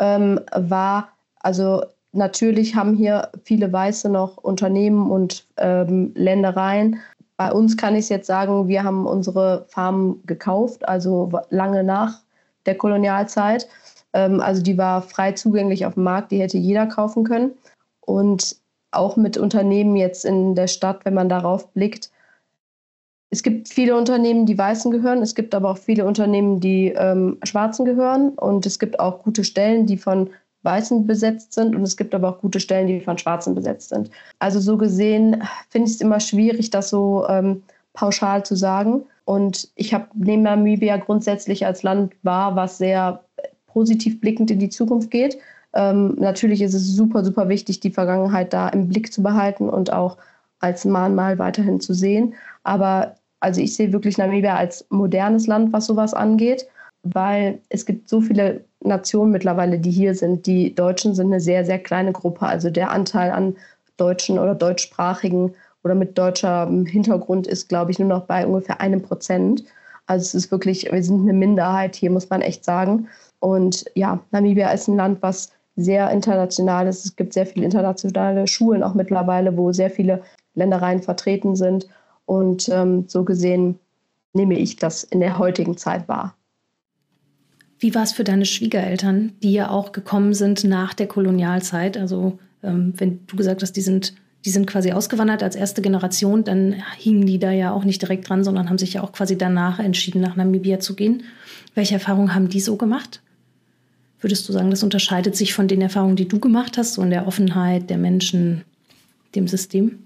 also natürlich haben hier viele Weiße noch Unternehmen und Ländereien. Bei uns kann ich jetzt sagen, wir haben unsere Farm gekauft, also lange nach der Kolonialzeit. Also die war frei zugänglich auf dem Markt, die hätte jeder kaufen können. Und auch mit Unternehmen jetzt in der Stadt, wenn man darauf blickt, es gibt viele Unternehmen, die Weißen gehören, es gibt aber auch viele Unternehmen, die Schwarzen gehören. Und es gibt auch gute Stellen, die von Weißen besetzt sind und es gibt aber auch gute Stellen, die von Schwarzen besetzt sind. Also so gesehen finde ich es immer schwierig, das so pauschal zu sagen. Und ich nehme Namibia grundsätzlich als Land wahr, was sehr positiv blickend in die Zukunft geht. Natürlich ist es super, super wichtig, die Vergangenheit da im Blick zu behalten und auch als Mahnmal weiterhin zu sehen. Aber also ich sehe wirklich Namibia als modernes Land, was sowas angeht, weil es gibt so viele Nationen mittlerweile, die hier sind. Die Deutschen sind eine sehr, sehr kleine Gruppe. Also der Anteil an Deutschen oder Deutschsprachigen oder mit deutscher Hintergrund ist, glaube ich, nur noch bei ungefähr 1%. Also es ist wirklich, wir sind eine Minderheit hier, muss man echt sagen. Und ja, Namibia ist ein Land, was sehr international ist. Es gibt sehr viele internationale Schulen auch mittlerweile, wo sehr viele Ländereien vertreten sind. Und so gesehen nehme ich das in der heutigen Zeit wahr. Wie war es für deine Schwiegereltern, die ja auch gekommen sind nach der Kolonialzeit? Also wenn du gesagt hast, die sind quasi ausgewandert als erste Generation, dann hingen die da ja auch nicht direkt dran, sondern haben sich ja auch quasi danach entschieden, nach Namibia zu gehen. Welche Erfahrungen haben die so gemacht? Würdest du sagen, das unterscheidet sich von den Erfahrungen, die du gemacht hast, so in der Offenheit der Menschen, dem System?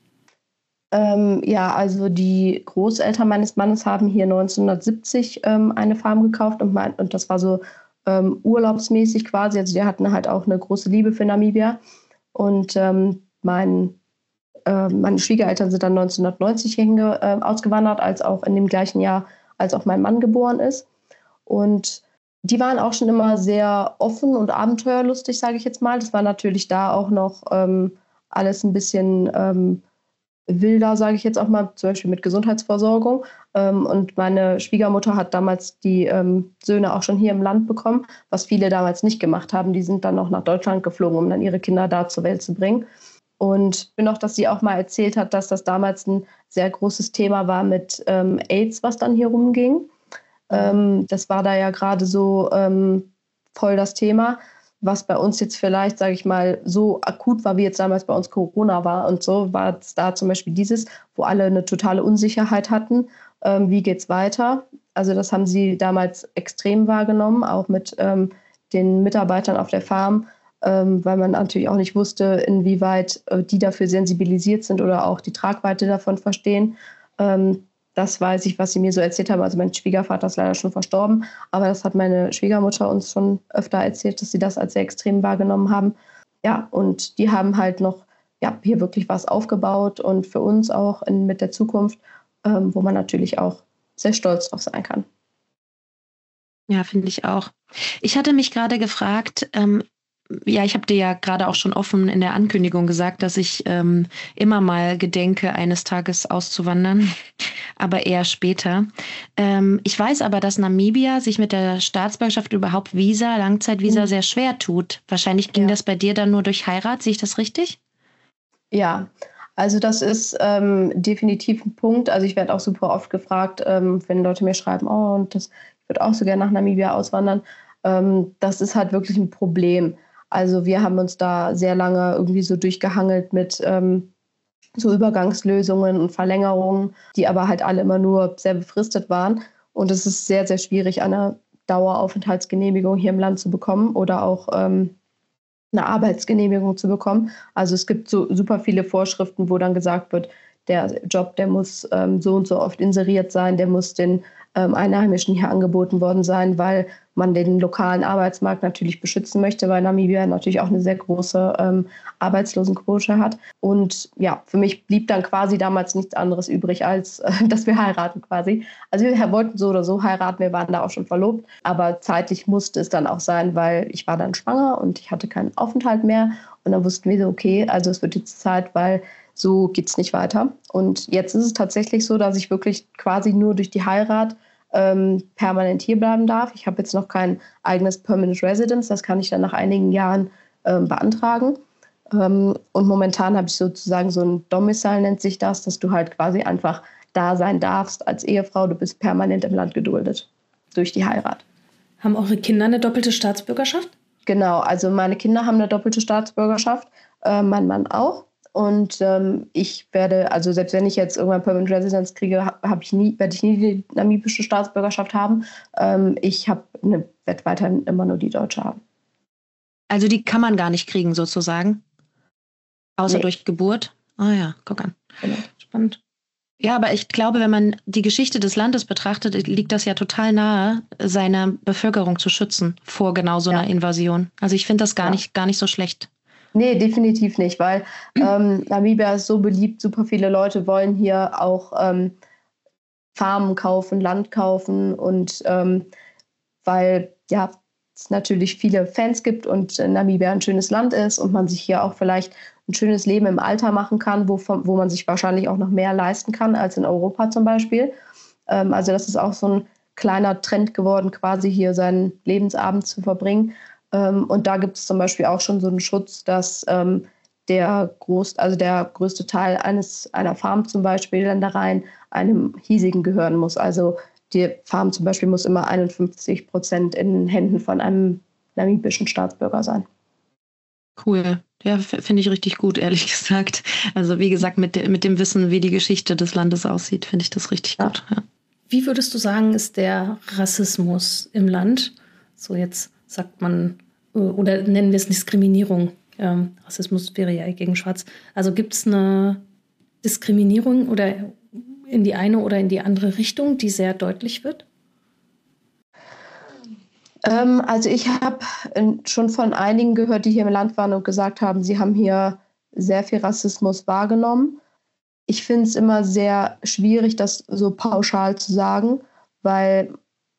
Ja, also die Großeltern meines Mannes haben hier 1970 eine Farm gekauft und das war so urlaubsmäßig quasi. Also die hatten halt auch eine große Liebe für Namibia. Und meine Schwiegereltern sind dann 1990 ausgewandert, als auch in dem gleichen Jahr, als auch mein Mann geboren ist. Und die waren auch schon immer sehr offen und abenteuerlustig, sage ich jetzt mal. Das war natürlich da auch noch alles ein bisschen wilder, sage ich jetzt auch mal, zum Beispiel mit Gesundheitsversorgung. Und meine Schwiegermutter hat damals die Söhne auch schon hier im Land bekommen, was viele damals nicht gemacht haben. Die sind dann noch nach Deutschland geflogen, um dann ihre Kinder da zur Welt zu bringen. Und bin auch, dass sie auch mal erzählt hat, dass das damals ein sehr großes Thema war mit AIDS, was dann hier rumging. Das war da ja gerade so voll das Thema, was bei uns jetzt vielleicht, sage ich mal, so akut war, wie jetzt damals bei uns Corona war und so, war es da zum Beispiel dieses, wo alle eine totale Unsicherheit hatten, wie geht's weiter. Also das haben sie damals extrem wahrgenommen, auch mit den Mitarbeitern auf der Farm, weil man natürlich auch nicht wusste, inwieweit die dafür sensibilisiert sind oder auch die Tragweite davon verstehen. Das weiß ich, was sie mir so erzählt haben. Also mein Schwiegervater ist leider schon verstorben, aber das hat meine Schwiegermutter uns schon öfter erzählt, dass sie das als sehr extrem wahrgenommen haben. Ja, und die haben halt noch hier wirklich was aufgebaut und für uns auch mit der Zukunft, wo man natürlich auch sehr stolz drauf sein kann. Ja, finde ich auch. Ich hatte mich gerade gefragt, ich habe dir ja gerade auch schon offen in der Ankündigung gesagt, dass ich immer mal gedenke, eines Tages auszuwandern, aber eher später. Ich weiß aber, dass Namibia sich mit der Staatsbürgerschaft überhaupt Langzeitvisa sehr schwer tut. Wahrscheinlich ging das bei dir dann nur durch Heirat, sehe ich das richtig? Ja, also das ist definitiv ein Punkt. Also ich werde auch super oft gefragt, wenn Leute mir schreiben, ich würde auch so gerne nach Namibia auswandern. Das ist halt wirklich ein Problem. Also wir haben uns da sehr lange irgendwie so durchgehangelt mit so Übergangslösungen und Verlängerungen, die aber halt alle immer nur sehr befristet waren. Und es ist sehr, sehr schwierig, eine Daueraufenthaltsgenehmigung hier im Land zu bekommen oder auch eine Arbeitsgenehmigung zu bekommen. Also es gibt so super viele Vorschriften, wo dann gesagt wird, der Job, der muss so und so oft inseriert sein, der muss den Einheimischen hier angeboten worden sein, weil man den lokalen Arbeitsmarkt natürlich beschützen möchte, weil Namibia natürlich auch eine sehr große Arbeitslosenquote hat. Und ja, für mich blieb dann quasi damals nichts anderes übrig, als dass wir heiraten quasi. Also wir wollten so oder so heiraten, wir waren da auch schon verlobt, aber zeitlich musste es dann auch sein, weil ich war dann schwanger und ich hatte keinen Aufenthalt mehr. Und dann wussten wir so, okay, also es wird jetzt Zeit, weil so geht es nicht weiter. Und jetzt ist es tatsächlich so, dass ich wirklich quasi nur durch die Heirat permanent hier bleiben darf. Ich habe jetzt noch kein eigenes Permanent Residence, das kann ich dann nach einigen Jahren beantragen. Und momentan habe ich sozusagen so ein Domicile, nennt sich das, dass du halt quasi einfach da sein darfst als Ehefrau. Du bist permanent im Land geduldet durch die Heirat. Haben eure Kinder eine doppelte Staatsbürgerschaft? Genau, also meine Kinder haben eine doppelte Staatsbürgerschaft, mein Mann auch. Und ich werde, also selbst wenn ich jetzt irgendwann Permanent Residence kriege, werde ich nie die namibische Staatsbürgerschaft haben. Ich werde weiterhin immer nur die deutsche haben. Also die kann man gar nicht kriegen sozusagen? Außer durch Geburt? Ah ja, guck an. Genau. Spannend. Ja, aber ich glaube, wenn man die Geschichte des Landes betrachtet, liegt das ja total nahe, seine Bevölkerung zu schützen vor genau so einer Invasion. Also ich finde das gar nicht so schlecht. Nee, definitiv nicht, weil Namibia ist so beliebt, super viele Leute wollen hier auch Farmen kaufen, Land kaufen und weil es natürlich viele Fans gibt und Namibia ein schönes Land ist und man sich hier auch vielleicht ein schönes Leben im Alter machen kann, wo man sich wahrscheinlich auch noch mehr leisten kann als in Europa zum Beispiel. Also das ist auch so ein kleiner Trend geworden, quasi hier seinen Lebensabend zu verbringen. Und da gibt es zum Beispiel auch schon so einen Schutz, dass der größte Teil einer Farm zum Beispiel, Ländereien, einem hiesigen gehören muss. Also die Farm zum Beispiel muss immer 51% in Händen von einem namibischen Staatsbürger sein. Cool. Ja, finde ich richtig gut, ehrlich gesagt. Also wie gesagt, mit dem Wissen, wie die Geschichte des Landes aussieht, finde ich das richtig gut. Ja. Wie würdest du sagen, ist der Rassismus im Land? So jetzt sagt man, oder nennen wir es Diskriminierung. Rassismus wäre ja gegen Schwarz. Also gibt es eine Diskriminierung oder in die eine oder in die andere Richtung, die sehr deutlich wird? Also ich habe schon von einigen gehört, die hier im Land waren und gesagt haben, sie haben hier sehr viel Rassismus wahrgenommen. Ich finde es immer sehr schwierig, das so pauschal zu sagen, weil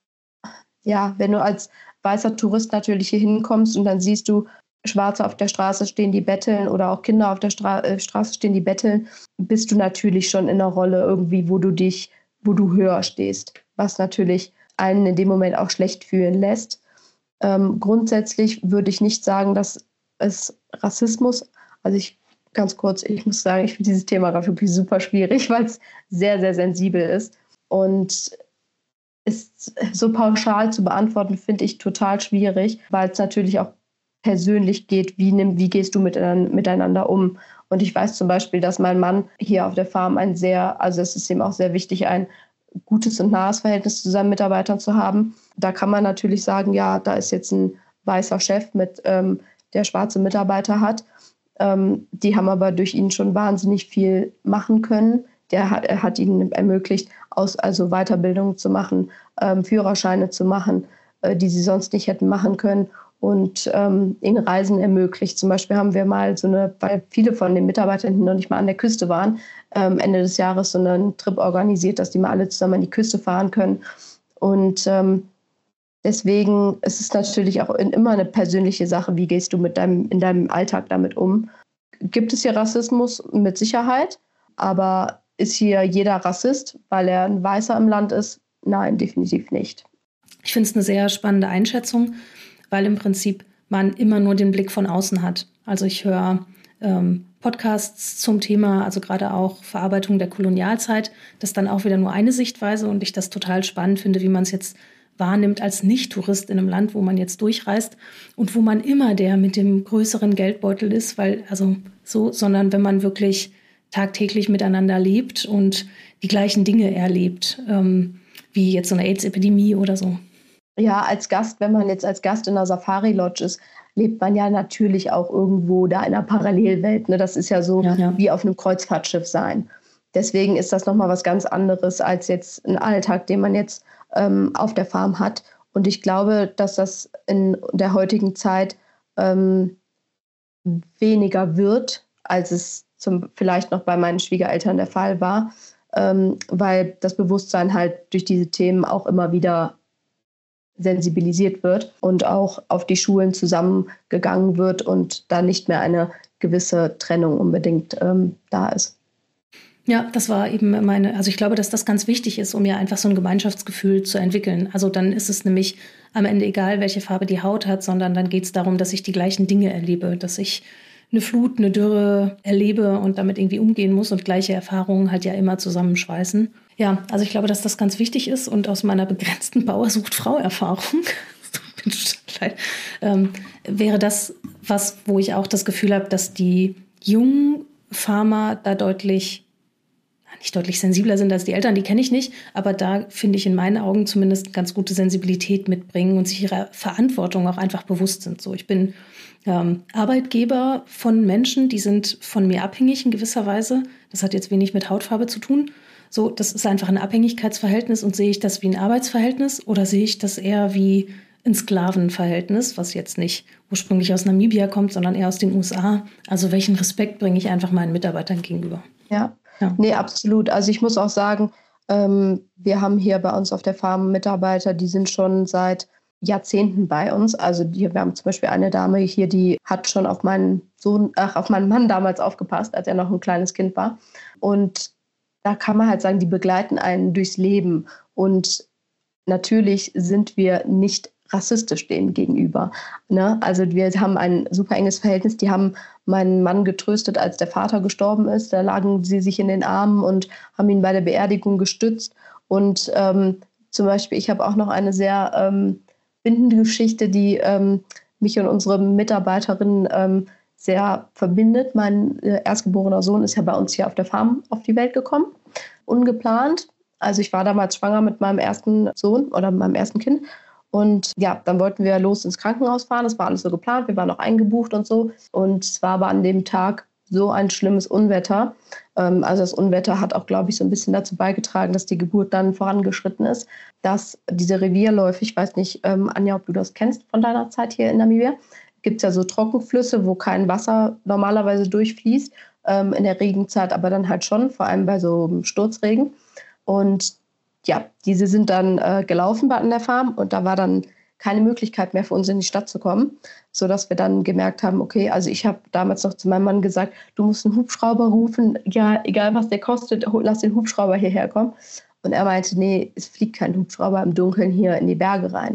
wenn du als weißer Tourist natürlich hier hinkommst und dann siehst du Schwarze auf der Straße stehen, die betteln oder auch Kinder auf der Straße stehen, die betteln, bist du natürlich schon in einer Rolle irgendwie, wo du höher stehst, was natürlich einen in dem Moment auch schlecht fühlen lässt. Grundsätzlich würde ich nicht sagen, dass es Rassismus, ich muss sagen, ich finde dieses Thema wirklich super schwierig, weil es sehr, sehr sensibel ist und ist so pauschal zu beantworten, finde ich total schwierig, weil es natürlich auch persönlich geht, wie gehst du miteinander um. Und ich weiß zum Beispiel, dass mein Mann hier auf der Farm es ist ihm auch sehr wichtig, ein gutes und nahes Verhältnis zu seinen Mitarbeitern zu haben. Da kann man natürlich sagen, ja, da ist jetzt ein weißer Chef, der schwarze Mitarbeiter hat. Die haben aber durch ihn schon wahnsinnig viel machen können. Er hat ihnen ermöglicht, Weiterbildung zu machen, Führerscheine zu machen, die sie sonst nicht hätten machen können und ihnen Reisen ermöglicht. Zum Beispiel haben wir mal weil viele von den Mitarbeitern noch nicht mal an der Küste waren, Ende des Jahres so einen Trip organisiert, dass die mal alle zusammen an die Küste fahren können. Und deswegen ist es natürlich auch immer eine persönliche Sache, wie gehst du in deinem Alltag damit um. Gibt es hier Rassismus? Mit Sicherheit, aber ist hier jeder Rassist, weil er ein Weißer im Land ist? Nein, definitiv nicht. Ich finde es eine sehr spannende Einschätzung, weil im Prinzip man immer nur den Blick von außen hat. Also ich höre Podcasts zum Thema, also gerade auch Verarbeitung der Kolonialzeit. Das ist dann auch wieder nur eine Sichtweise und ich das total spannend finde, wie man es jetzt wahrnimmt als Nicht-Tourist in einem Land, wo man jetzt durchreist und wo man immer der mit dem größeren Geldbeutel ist, sondern wenn man wirklich tagtäglich miteinander lebt und die gleichen Dinge erlebt, wie jetzt so eine AIDS-Epidemie oder so. Ja, als Gast, wenn man jetzt als Gast in einer Safari-Lodge ist, lebt man ja natürlich auch irgendwo da in einer Parallelwelt. Ne? Das ist ja so wie auf einem Kreuzfahrtschiff sein. Deswegen ist das nochmal was ganz anderes als jetzt ein Alltag, den man jetzt auf der Farm hat. Und ich glaube, dass das in der heutigen Zeit weniger wird, als es vielleicht noch bei meinen Schwiegereltern der Fall war, weil das Bewusstsein halt durch diese Themen auch immer wieder sensibilisiert wird und auch auf die Schulen zusammengegangen wird und da nicht mehr eine gewisse Trennung unbedingt da ist. Ja, das war eben also ich glaube, dass das ganz wichtig ist, um ja einfach so ein Gemeinschaftsgefühl zu entwickeln. Also dann ist es nämlich am Ende egal, welche Farbe die Haut hat, sondern dann geht es darum, dass ich die gleichen Dinge erlebe, dass ich eine Flut, eine Dürre erlebe und damit irgendwie umgehen muss und gleiche Erfahrungen halt ja immer zusammenschweißen. Ja, also ich glaube, dass das ganz wichtig ist und aus meiner begrenzten Bauer-sucht-Frau-Erfahrung wäre das was, wo ich auch das Gefühl habe, dass die jungen Farmer da nicht deutlich sensibler sind als die Eltern, die kenne ich nicht, aber da finde ich in meinen Augen zumindest ganz gute Sensibilität mitbringen und sich ihrer Verantwortung auch einfach bewusst sind. So, ich bin Arbeitgeber von Menschen, die sind von mir abhängig in gewisser Weise. Das hat jetzt wenig mit Hautfarbe zu tun. So, das ist einfach ein Abhängigkeitsverhältnis und sehe ich das wie ein Arbeitsverhältnis oder sehe ich das eher wie ein Sklavenverhältnis, was jetzt nicht ursprünglich aus Namibia kommt, sondern eher aus den USA. Also welchen Respekt bringe ich einfach meinen Mitarbeitern gegenüber? Ja. Nee, absolut. Also ich muss auch sagen, wir haben hier bei uns auf der Farm Mitarbeiter, die sind schon seit Jahrzehnten bei uns. Also wir haben zum Beispiel eine Dame hier, die hat schon auf meinen Mann damals aufgepasst, als er noch ein kleines Kind war. Und da kann man halt sagen, die begleiten einen durchs Leben. Und natürlich sind wir nicht rassistisch denen gegenüber. Ne? Also wir haben ein super enges Verhältnis. Die haben meinen Mann getröstet, als der Vater gestorben ist. Da lagen sie sich in den Armen und haben ihn bei der Beerdigung gestützt. Und zum Beispiel, ich habe auch noch eine sehr bindende Geschichte, die mich und unsere Mitarbeiterin sehr verbindet. Mein erstgeborener Sohn ist ja bei uns hier auf der Farm auf die Welt gekommen, ungeplant. Also ich war damals schwanger mit meinem ersten Sohn oder meinem ersten Kind. Und ja, dann wollten wir los ins Krankenhaus fahren. Das war alles so geplant. Wir waren noch eingebucht und so. Und es war aber an dem Tag so ein schlimmes Unwetter. Also das Unwetter hat auch, glaube ich, so ein bisschen dazu beigetragen, dass die Geburt dann vorangeschritten ist. Dass diese Revierläufe, ich weiß nicht, Anja, ob du das kennst von deiner Zeit hier in Namibia, gibt es ja so Trockenflüsse, wo kein Wasser normalerweise durchfließt. In der Regenzeit aber dann halt schon, vor allem bei so einem Sturzregen. Und ja, diese sind dann gelaufen an der Farm und da war dann keine Möglichkeit mehr für uns in die Stadt zu kommen, sodass wir dann gemerkt haben, okay, also ich habe damals noch zu meinem Mann gesagt, du musst einen Hubschrauber rufen, ja, egal was der kostet, lass den Hubschrauber hierher kommen. Und er meinte, nee, es fliegt kein Hubschrauber im Dunkeln hier in die Berge rein.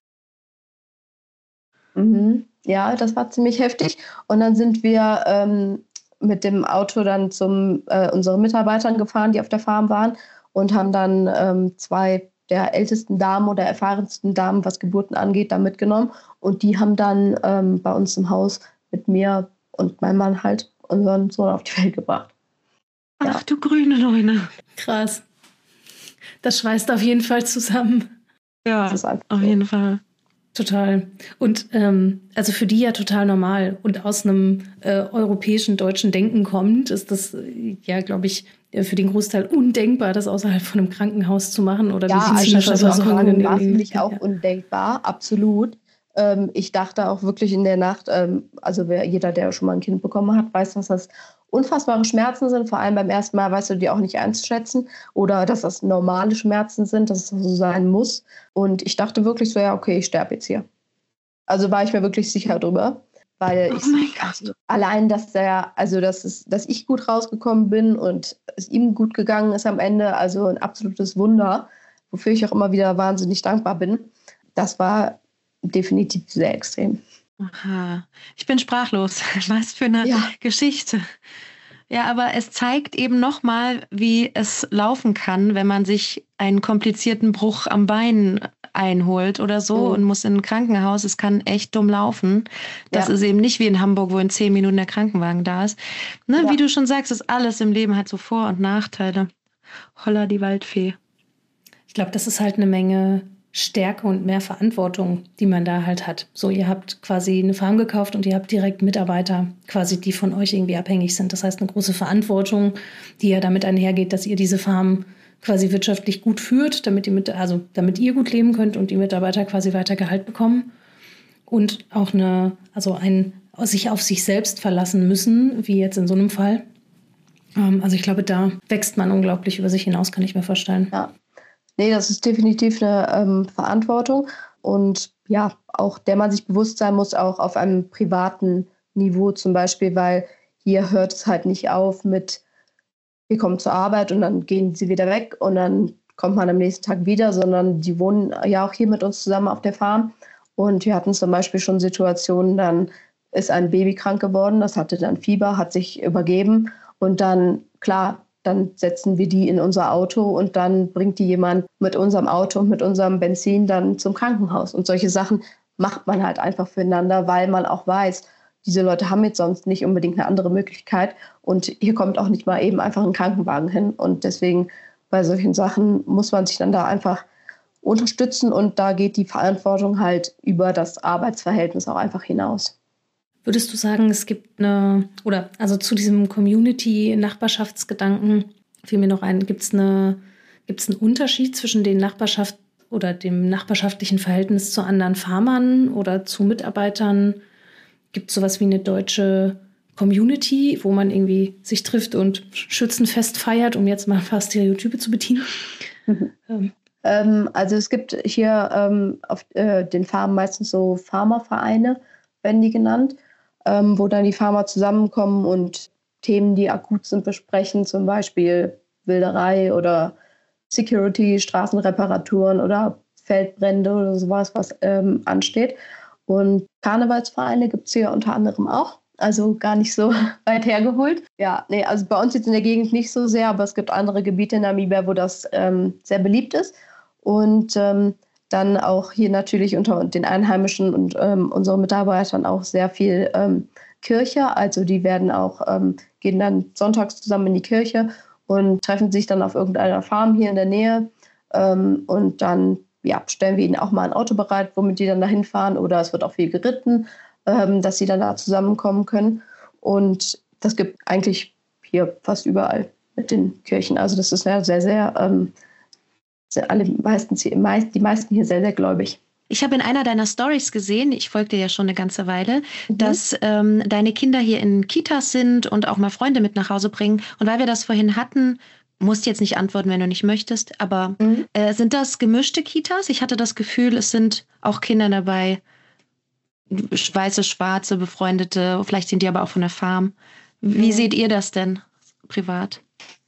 Ja, das war ziemlich heftig. Und dann sind wir mit dem Auto dann zu unseren Mitarbeitern gefahren, die auf der Farm waren, und haben dann 2 der ältesten Damen oder erfahrensten Damen, was Geburten angeht, da mitgenommen. Und die haben dann bei uns im Haus mit mir und meinem Mann halt unseren Sohn auf die Welt gebracht. Ja. Ach du grüne Neune. Krass. Das schweißt auf jeden Fall zusammen. Ja, auf jeden Fall. Total. Und also für die ja total normal. Und aus einem europäischen, deutschen Denken kommt, ist das ja, glaube ich, für den Großteil undenkbar, das außerhalb von einem Krankenhaus zu machen oder medizinischer Versorgung. War für mich auch undenkbar, absolut. Ich dachte auch wirklich in der Nacht, also jeder, der schon mal ein Kind bekommen hat, weiß, dass das unfassbare Schmerzen sind. Vor allem beim ersten Mal weißt du die auch nicht einzuschätzen oder dass das normale Schmerzen sind, dass es so sein muss. Und ich dachte wirklich so, ja, okay, ich sterbe jetzt hier. Also war ich mir wirklich sicher drüber. Weil allein, dass ich gut rausgekommen bin und es ihm gut gegangen ist am Ende, also ein absolutes Wunder, wofür ich auch immer wieder wahnsinnig dankbar bin. Das war definitiv sehr extrem. Aha, ich bin sprachlos. Was für eine Geschichte. Ja, aber es zeigt eben nochmal, wie es laufen kann, wenn man sich einen komplizierten Bruch am Bein einholt oder so und muss in ein Krankenhaus. Es kann echt dumm laufen. Das ist eben nicht wie in Hamburg, wo in 10 Minuten der Krankenwagen da ist. Ne, wie du schon sagst, ist alles im Leben hat so Vor- und Nachteile. Holla die Waldfee. Ich glaube, das ist halt eine Menge Stärke und mehr Verantwortung, die man da halt hat. So, ihr habt quasi eine Farm gekauft und ihr habt direkt Mitarbeiter, quasi, die von euch irgendwie abhängig sind. Das heißt, eine große Verantwortung, die ja damit einhergeht, dass ihr diese Farm quasi wirtschaftlich gut führt, damit ihr gut leben könnt und die Mitarbeiter quasi weiter Gehalt bekommen. Und auch sich auf sich selbst verlassen müssen, wie jetzt in so einem Fall. Also ich glaube, da wächst man unglaublich über sich hinaus, kann ich mir vorstellen. Ja. Nee, das ist definitiv eine Verantwortung und ja, auch der man sich bewusst sein muss, auch auf einem privaten Niveau zum Beispiel, weil hier hört es halt nicht auf mit, wir kommen zur Arbeit und dann gehen sie wieder weg und dann kommt man am nächsten Tag wieder, sondern die wohnen ja auch hier mit uns zusammen auf der Farm und wir hatten zum Beispiel schon Situationen, dann ist ein Baby krank geworden, das hatte dann Fieber, hat sich übergeben und dann, klar, dann setzen wir die in unser Auto und dann bringt die jemand mit unserem Auto und mit unserem Benzin dann zum Krankenhaus. Und solche Sachen macht man halt einfach füreinander, weil man auch weiß, diese Leute haben jetzt sonst nicht unbedingt eine andere Möglichkeit. Und hier kommt auch nicht mal eben einfach ein Krankenwagen hin. Und deswegen bei solchen Sachen muss man sich dann da einfach unterstützen. Und da geht die Verantwortung halt über das Arbeitsverhältnis auch einfach hinaus. Würdest du sagen, es gibt zu diesem Community-Nachbarschaftsgedanken fiel mir noch ein, gibt es einen Unterschied zwischen dem nachbarschaftlichen Verhältnis zu anderen Farmern oder zu Mitarbeitern? Gibt es sowas wie eine deutsche Community, wo man irgendwie sich trifft und Schützenfest feiert, um jetzt mal ein paar Stereotype zu bedienen? Also es gibt hier auf den Farmen meistens so Farmervereine, werden die genannt, wo dann die Farmer zusammenkommen und Themen, die akut sind, besprechen, zum Beispiel Wilderei oder Security, Straßenreparaturen oder Feldbrände oder sowas, was ansteht. Und Karnevalsvereine gibt es hier unter anderem auch, also gar nicht so weit hergeholt. Ja, nee, also bei uns jetzt in der Gegend nicht so sehr, aber es gibt andere Gebiete in Namibia, wo das sehr beliebt ist. Und dann auch hier natürlich unter den Einheimischen und unseren Mitarbeitern auch sehr viel Kirche. Also die werden auch, gehen dann sonntags zusammen in die Kirche und treffen sich dann auf irgendeiner Farm hier in der Nähe. Und dann stellen wir ihnen auch mal ein Auto bereit, womit die dann dahin fahren. Oder es wird auch viel geritten, dass sie dann da zusammenkommen können. Und das gibt eigentlich hier fast überall mit den Kirchen. Also das ist ja sehr, sehr die meisten hier sehr, sehr gläubig. Ich habe in einer deiner Stories gesehen, ich folge dir ja schon eine ganze Weile, dass deine Kinder hier in Kitas sind und auch mal Freunde mit nach Hause bringen. Und weil wir das vorhin hatten, musst jetzt nicht antworten, wenn du nicht möchtest, aber sind das gemischte Kitas? Ich hatte das Gefühl, es sind auch Kinder dabei, weiße, schwarze, befreundete, vielleicht sind die aber auch von der Farm. Wie seht ihr das denn privat?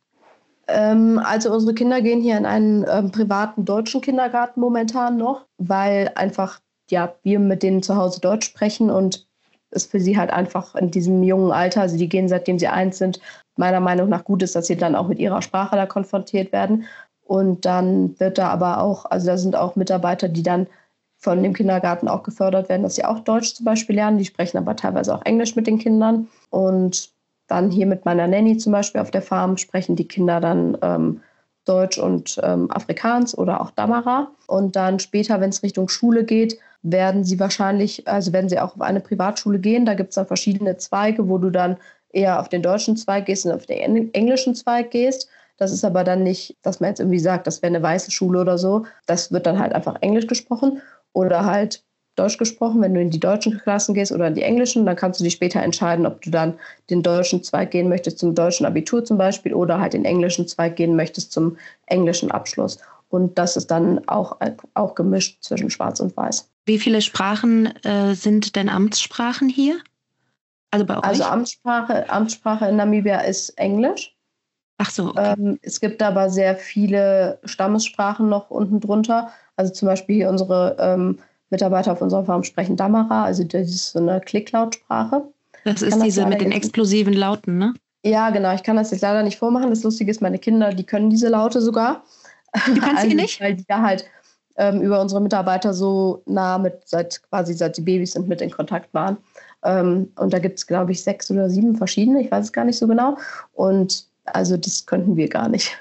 Also unsere Kinder gehen hier in einen privaten deutschen Kindergarten momentan noch, weil einfach wir mit denen zu Hause Deutsch sprechen und es für sie halt einfach in diesem jungen Alter, also die gehen seitdem sie 1 sind, meiner Meinung nach gut ist, dass sie dann auch mit ihrer Sprache da konfrontiert werden. Und dann wird da aber auch, also da sind auch Mitarbeiter, die dann von dem Kindergarten auch gefördert werden, dass sie auch Deutsch zum Beispiel lernen. Die sprechen aber teilweise auch Englisch mit den Kindern. Und dann hier mit meiner Nanny zum Beispiel auf der Farm sprechen die Kinder dann Deutsch und Afrikaans oder auch Damara. Und dann später, wenn es Richtung Schule geht, werden sie auch auf eine Privatschule gehen. Da gibt es dann verschiedene Zweige, wo du dann eher auf den deutschen Zweig gehst und auf den englischen Zweig gehst. Das ist aber dann nicht, dass man jetzt irgendwie sagt, das wäre eine weiße Schule oder so. Das wird dann halt einfach Englisch gesprochen oder halt Deutsch gesprochen, wenn du in die deutschen Klassen gehst oder in die englischen, dann kannst du dich später entscheiden, ob du dann den deutschen Zweig gehen möchtest zum deutschen Abitur zum Beispiel oder halt den englischen Zweig gehen möchtest zum englischen Abschluss. Und das ist dann auch gemischt zwischen Schwarz und Weiß. Wie viele Sprachen sind denn Amtssprachen hier? Also bei euch? Also Amtssprache in Namibia ist Englisch. Ach so, okay. Es gibt aber sehr viele Stammessprachen noch unten drunter. Also zum Beispiel hier unsere Mitarbeiter auf unserer Farm sprechen Damara, also das ist so eine Klicklautsprache. Das ist diese mit den explosiven Lauten, ne? Ja, genau. Ich kann das jetzt leider nicht vormachen. Das Lustige ist, meine Kinder, die können diese Laute sogar. Du kannst sie nicht? Weil die da halt über unsere Mitarbeiter so nah seit die Babys sind, mit in Kontakt waren. Und da gibt es, glaube ich, 6 oder 7 verschiedene, ich weiß es gar nicht so genau. Und also das könnten wir gar nicht.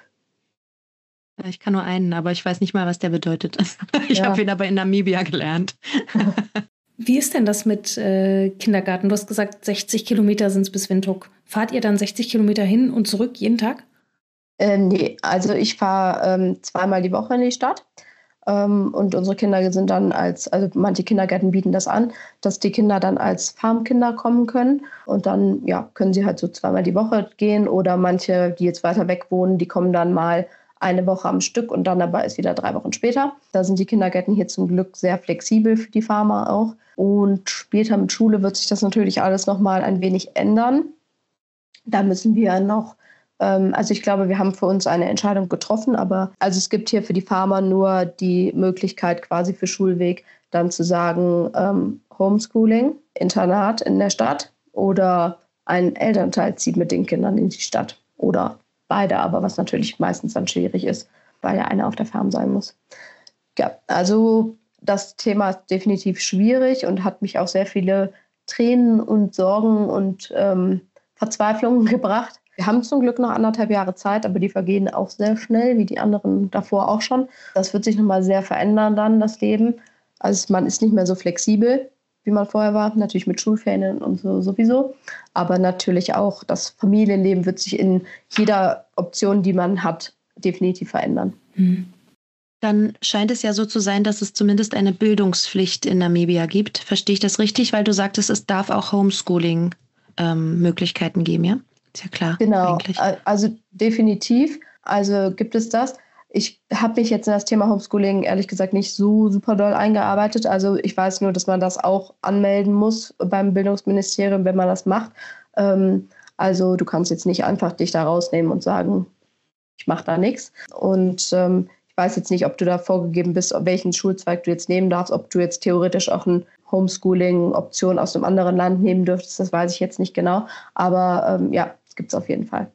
Ich kann nur einen, aber ich weiß nicht mal, was der bedeutet. Ich habe ihn aber in Namibia gelernt. Wie ist denn das mit Kindergarten? Du hast gesagt, 60 Kilometer sind es bis Windhoek. Fahrt ihr dann 60 Kilometer hin und zurück jeden Tag? Nee, also ich fahre 2-mal die Woche in die Stadt. Und unsere Kinder sind dann also manche Kindergärten bieten das an, dass die Kinder dann als Farmkinder kommen können. Und dann können sie halt so 2-mal die Woche gehen. Oder manche, die jetzt weiter weg wohnen, die kommen dann mal eine Woche am Stück und dann aber ist wieder 3 Wochen später. Da sind die Kindergärten hier zum Glück sehr flexibel für die Farmer auch. Und später mit Schule wird sich das natürlich alles nochmal ein wenig ändern. Da müssen wir noch, also ich glaube, wir haben für uns eine Entscheidung getroffen, aber also es gibt hier für die Farmer nur die Möglichkeit quasi für Schulweg dann zu sagen, Homeschooling, Internat in der Stadt oder ein Elternteil zieht mit den Kindern in die Stadt oder beide, aber was natürlich meistens dann schwierig ist, weil ja einer auf der Farm sein muss. Ja, also das Thema ist definitiv schwierig und hat mich auch sehr viele Tränen und Sorgen und Verzweiflungen gebracht. Wir haben zum Glück noch 1,5 Jahre Zeit, aber die vergehen auch sehr schnell, wie die anderen davor auch schon. Das wird sich nochmal sehr verändern dann, das Leben. Also man ist nicht mehr so flexibel, wie man vorher war, natürlich mit Schulferien und so sowieso. Aber natürlich auch das Familienleben wird sich in jeder Option, die man hat, definitiv verändern. Dann scheint es ja so zu sein, dass es zumindest eine Bildungspflicht in Namibia gibt. Verstehe ich das richtig? Weil du sagtest, es darf auch Homeschooling-Möglichkeiten geben, ja? Ist ja klar. Genau, eigentlich. Also definitiv. Also gibt es das. Ich habe mich jetzt in das Thema Homeschooling ehrlich gesagt nicht so super doll eingearbeitet. Also ich weiß nur, dass man das auch anmelden muss beim Bildungsministerium, wenn man das macht. Also du kannst jetzt nicht einfach dich da rausnehmen und sagen, ich mache da nichts. Und ich weiß jetzt nicht, ob du da vorgegeben bist, welchen Schulzweig du jetzt nehmen darfst, ob du jetzt theoretisch auch eine Homeschooling-Option aus einem anderen Land nehmen dürftest. Das weiß ich jetzt nicht genau. Aber das gibt es auf jeden Fall.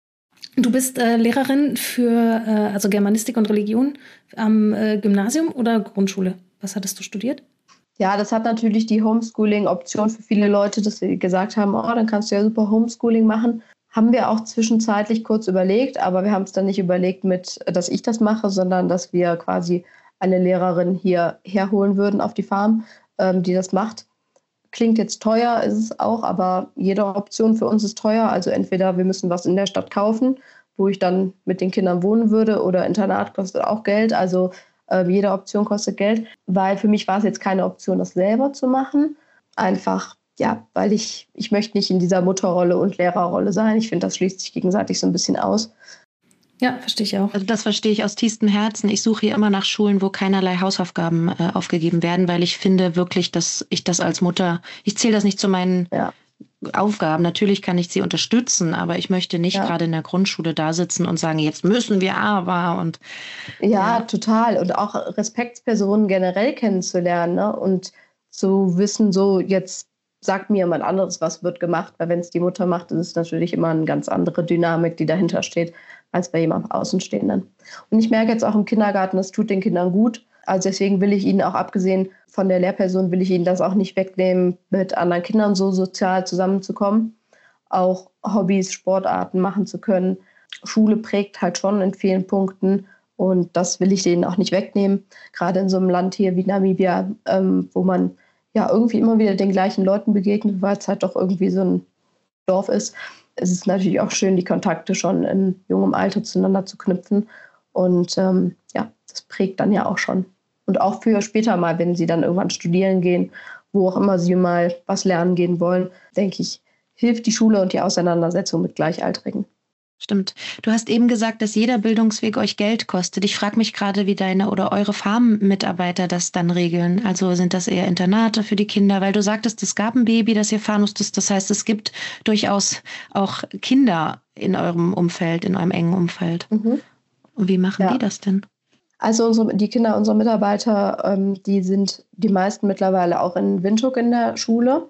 Du bist Lehrerin für also Germanistik und Religion am Gymnasium oder Grundschule? Was hattest du studiert? Ja, das hat natürlich die Homeschooling-Option für viele Leute, dass sie gesagt haben, dann kannst du ja super Homeschooling machen. Haben wir auch zwischenzeitlich kurz überlegt, aber wir haben es dann nicht überlegt dass ich das mache, sondern dass wir quasi eine Lehrerin hier herholen würden auf die Farm, die das macht. Klingt jetzt teuer, ist es auch, aber jede Option für uns ist teuer. Also entweder wir müssen was in der Stadt kaufen, wo ich dann mit den Kindern wohnen würde, oder Internat kostet auch Geld. Also jede Option kostet Geld, weil für mich war es jetzt keine Option, das selber zu machen. Einfach, weil ich möchte nicht in dieser Mutterrolle und Lehrerrolle sein. Ich finde, das schließt sich gegenseitig so ein bisschen aus. Ja, verstehe ich auch. Also das verstehe ich aus tiefstem Herzen. Ich suche hier immer nach Schulen, wo keinerlei Hausaufgaben aufgegeben werden, weil ich finde wirklich, dass ich das als Mutter, ich zähle das nicht zu meinen Aufgaben. Natürlich kann ich sie unterstützen, aber ich möchte nicht gerade in der Grundschule da sitzen und sagen, jetzt müssen wir aber. Und ja, total. Und auch Respektspersonen generell kennenzulernen, ne? Und zu wissen, so jetzt sagt mir jemand anderes, was wird gemacht. Weil wenn es die Mutter macht, ist es natürlich immer eine ganz andere Dynamik, die dahinter steht, als bei jemandem Außenstehenden. Und ich merke jetzt auch im Kindergarten, das tut den Kindern gut. Also deswegen will ich ihnen auch, abgesehen von der Lehrperson, will ich ihnen das auch nicht wegnehmen, mit anderen Kindern so sozial zusammenzukommen. Auch Hobbys, Sportarten machen zu können. Schule prägt halt schon in vielen Punkten und das will ich denen auch nicht wegnehmen. Gerade in so einem Land hier wie Namibia, wo man irgendwie immer wieder den gleichen Leuten begegnet, weil es halt doch irgendwie so ein Dorf ist. Es ist natürlich auch schön, die Kontakte schon in jungem Alter zueinander zu knüpfen. Und das prägt dann ja auch schon. Und auch für später mal, wenn sie dann irgendwann studieren gehen, wo auch immer sie mal was lernen gehen wollen, denke ich, hilft die Schule und die Auseinandersetzung mit Gleichaltrigen. Stimmt. Du hast eben gesagt, dass jeder Bildungsweg euch Geld kostet. Ich frage mich gerade, wie deine oder eure Farm-Mitarbeiter das dann regeln. Also sind das eher Internate für die Kinder? Weil du sagtest, es gab ein Baby, das ihr fahren musstet. Das heißt, es gibt durchaus auch Kinder in eurem Umfeld, in eurem engen Umfeld. Und wie machen die das denn? Also die Kinder unserer Mitarbeiter, die sind die meisten mittlerweile auch in Windhoek in der Schule.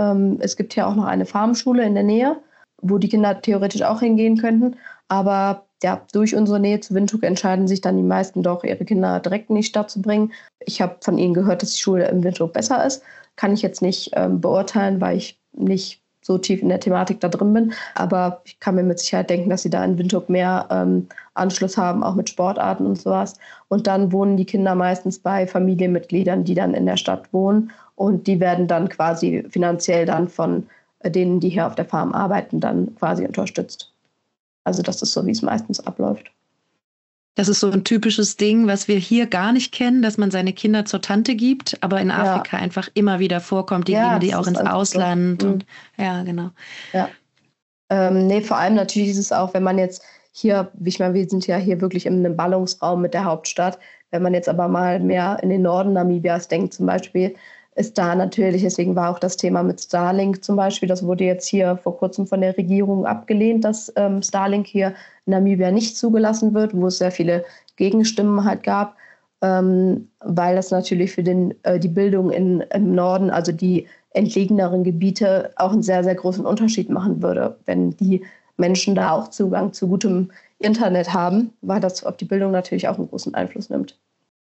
Es gibt hier auch noch eine Farmschule in der Nähe, wo die Kinder theoretisch auch hingehen könnten. Aber ja, durch unsere Nähe zu Windhoek entscheiden sich dann die meisten doch, ihre Kinder direkt in die Stadt zu bringen. Ich habe von ihnen gehört, dass die Schule in Windhoek besser ist. Kann ich jetzt nicht beurteilen, weil ich nicht so tief in der Thematik da drin bin. Aber ich kann mir mit Sicherheit denken, dass sie da in Windhoek mehr Anschluss haben, auch mit Sportarten und sowas. Und dann wohnen die Kinder meistens bei Familienmitgliedern, die dann in der Stadt wohnen. Und die werden dann quasi finanziell dann von denen, die hier auf der Farm arbeiten, dann quasi unterstützt. Also das ist so, wie es meistens abläuft. Das ist so ein typisches Ding, was wir hier gar nicht kennen, dass man seine Kinder zur Tante gibt, aber in Afrika einfach immer wieder vorkommt. Die geben die auch ins Ausland. So. Und, ja, genau. Ja. Nee, vor allem natürlich ist es auch, wenn man jetzt hier, ich meine, wir sind ja hier wirklich in einem Ballungsraum mit der Hauptstadt. Wenn man jetzt aber mal mehr in den Norden Namibias denkt zum Beispiel, ist da natürlich, deswegen war auch das Thema mit Starlink zum Beispiel, das wurde jetzt hier vor kurzem von der Regierung abgelehnt, dass Starlink hier in Namibia nicht zugelassen wird, wo es sehr viele Gegenstimmen halt gab, weil das natürlich für die Bildung im Norden, also die entlegeneren Gebiete, auch einen sehr, sehr großen Unterschied machen würde, wenn die Menschen da auch Zugang zu gutem Internet haben, weil das auf die Bildung natürlich auch einen großen Einfluss nimmt.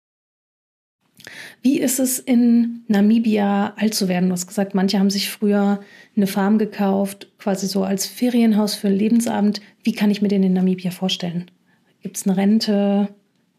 Wie ist es in Namibia alt zu werden? Du hast gesagt, manche haben sich früher eine Farm gekauft, quasi so als Ferienhaus für einen Lebensabend. Wie kann ich mir den in Namibia vorstellen? Gibt es eine Rente?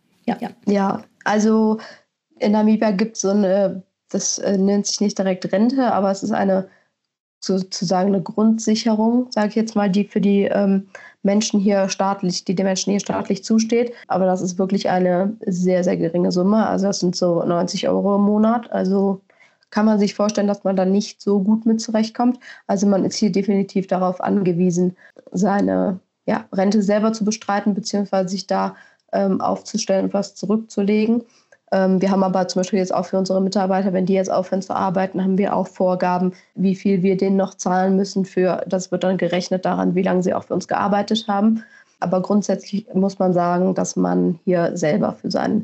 Ja, also in Namibia gibt es so eine, das nennt sich nicht direkt Rente, aber es ist eine sozusagen eine Grundsicherung, sage ich jetzt mal, die für die Menschen hier staatlich, die den Menschen hier staatlich zusteht. Aber das ist wirklich eine sehr, sehr geringe Summe. Also das sind so 90 € im Monat. Also kann man sich vorstellen, dass man da nicht so gut mit zurechtkommt. Also man ist hier definitiv darauf angewiesen, seine Rente selber zu bestreiten, beziehungsweise sich da aufzustellen und was zurückzulegen. Wir haben aber zum Beispiel jetzt auch für unsere Mitarbeiter, wenn die jetzt aufhören zu arbeiten, haben wir auch Vorgaben, wie viel wir denen noch zahlen müssen. Das wird dann gerechnet daran, wie lange sie auch für uns gearbeitet haben. Aber grundsätzlich muss man sagen, dass man hier selber für seine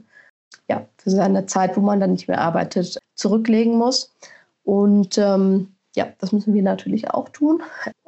Zeit, wo man dann nicht mehr arbeitet, zurücklegen muss. Und das müssen wir natürlich auch tun.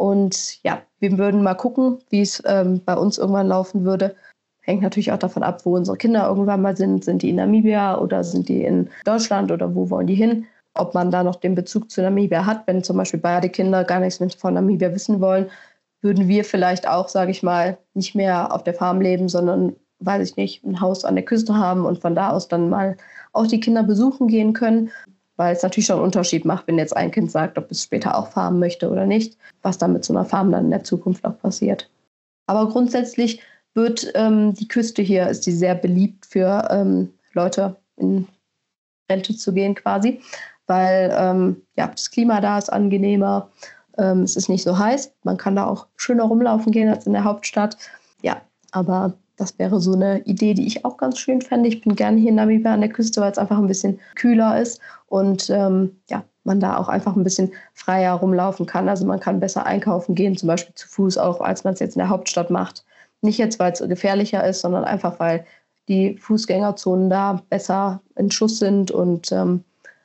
Und ja, wir würden mal gucken, wie es bei uns irgendwann laufen würde. Hängt natürlich auch davon ab, wo unsere Kinder irgendwann mal sind. Sind die in Namibia oder sind die in Deutschland oder wo wollen die hin? Ob man da noch den Bezug zu Namibia hat. Wenn zum Beispiel beide Kinder gar nichts mehr von Namibia wissen wollen, würden wir vielleicht auch, sage ich mal, nicht mehr auf der Farm leben, sondern, weiß ich nicht, ein Haus an der Küste haben und von da aus dann mal auch die Kinder besuchen gehen können. Weil es natürlich schon einen Unterschied macht, wenn jetzt ein Kind sagt, ob es später auch farmen möchte oder nicht, was dann mit so einer Farm dann in der Zukunft auch passiert. Aber grundsätzlich wird die Küste hier, ist die sehr beliebt für Leute in Rente zu gehen quasi, weil das Klima da ist angenehmer, es ist nicht so heiß, man kann da auch schöner rumlaufen gehen als in der Hauptstadt. Ja, aber das wäre so eine Idee, die ich auch ganz schön fände. Ich bin gerne hier in Namibia an der Küste, weil es einfach ein bisschen kühler ist und man da auch einfach ein bisschen freier rumlaufen kann. Also man kann besser einkaufen gehen, zum Beispiel zu Fuß auch, als man es jetzt in der Hauptstadt macht. Nicht jetzt, weil es gefährlicher ist, sondern einfach, weil die Fußgängerzonen da besser in Schuss sind und und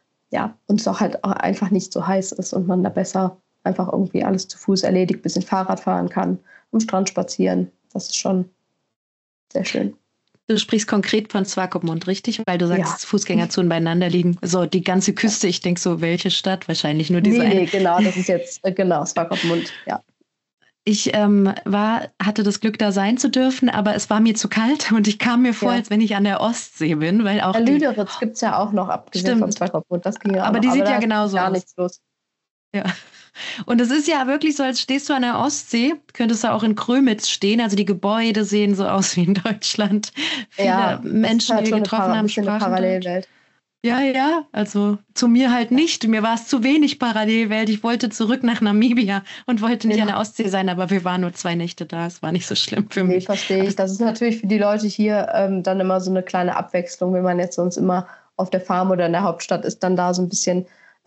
es auch halt auch einfach nicht so heiß ist und man da besser einfach irgendwie alles zu Fuß erledigt, ein bisschen Fahrrad fahren kann, am Strand spazieren. Das ist schon sehr schön. Du sprichst konkret von Swakopmund, richtig? Weil du sagst, Fußgängerzonen beieinander liegen. So, die ganze Küste, ich denke so, welche Stadt? Wahrscheinlich nur diese eine. Nee, genau, das ist jetzt, Swakopmund, ja. Ich hatte das Glück, da sein zu dürfen, aber es war mir zu kalt und ich kam mir vor, als wenn ich an der Ostsee bin. Weil auch Lüderitz gibt es ja auch noch, abgesehen von Swakopmund. Das ging ja aber auch die noch. sieht ja genauso gar aus. Nichts los. Ja. Und es ist ja wirklich so, als stehst du an der Ostsee, könntest du auch in Krömitz stehen. Also die Gebäude sehen so aus wie in Deutschland. Viele Menschen, die wir getroffen haben, sprachen Parallelwelt. Ja, also zu mir halt nicht. Mir war es zu wenig Parallelwelt. Ich wollte zurück nach Namibia und wollte nicht an der Ostsee sein, aber wir waren nur 2 Nächte da. Es war nicht so schlimm für mich. Nee, verstehe ich. Das ist natürlich für die Leute hier dann immer so eine kleine Abwechslung, wenn man jetzt sonst immer auf der Farm oder in der Hauptstadt ist, dann da so ein bisschen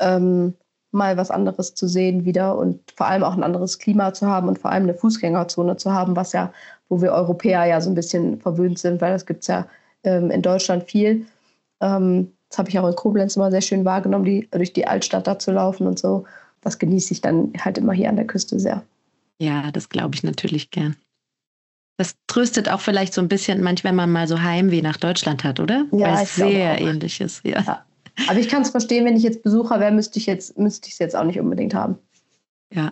mal was anderes zu sehen wieder und vor allem auch ein anderes Klima zu haben und vor allem eine Fußgängerzone zu haben, wo wir Europäer ja so ein bisschen verwöhnt sind, weil das gibt es ja in Deutschland viel. Das habe ich auch in Koblenz immer sehr schön wahrgenommen, durch die Altstadt da zu laufen und so. Das genieße ich dann halt immer hier an der Küste sehr. Ja, das glaube ich natürlich gern. Das tröstet auch vielleicht so ein bisschen manchmal, wenn man mal so Heimweh nach Deutschland hat, oder? Ja, weil es sehr ähnlich ist. Ja. Aber ich kann es verstehen, wenn ich jetzt Besucher wäre, müsste ich es jetzt auch nicht unbedingt haben. Ja.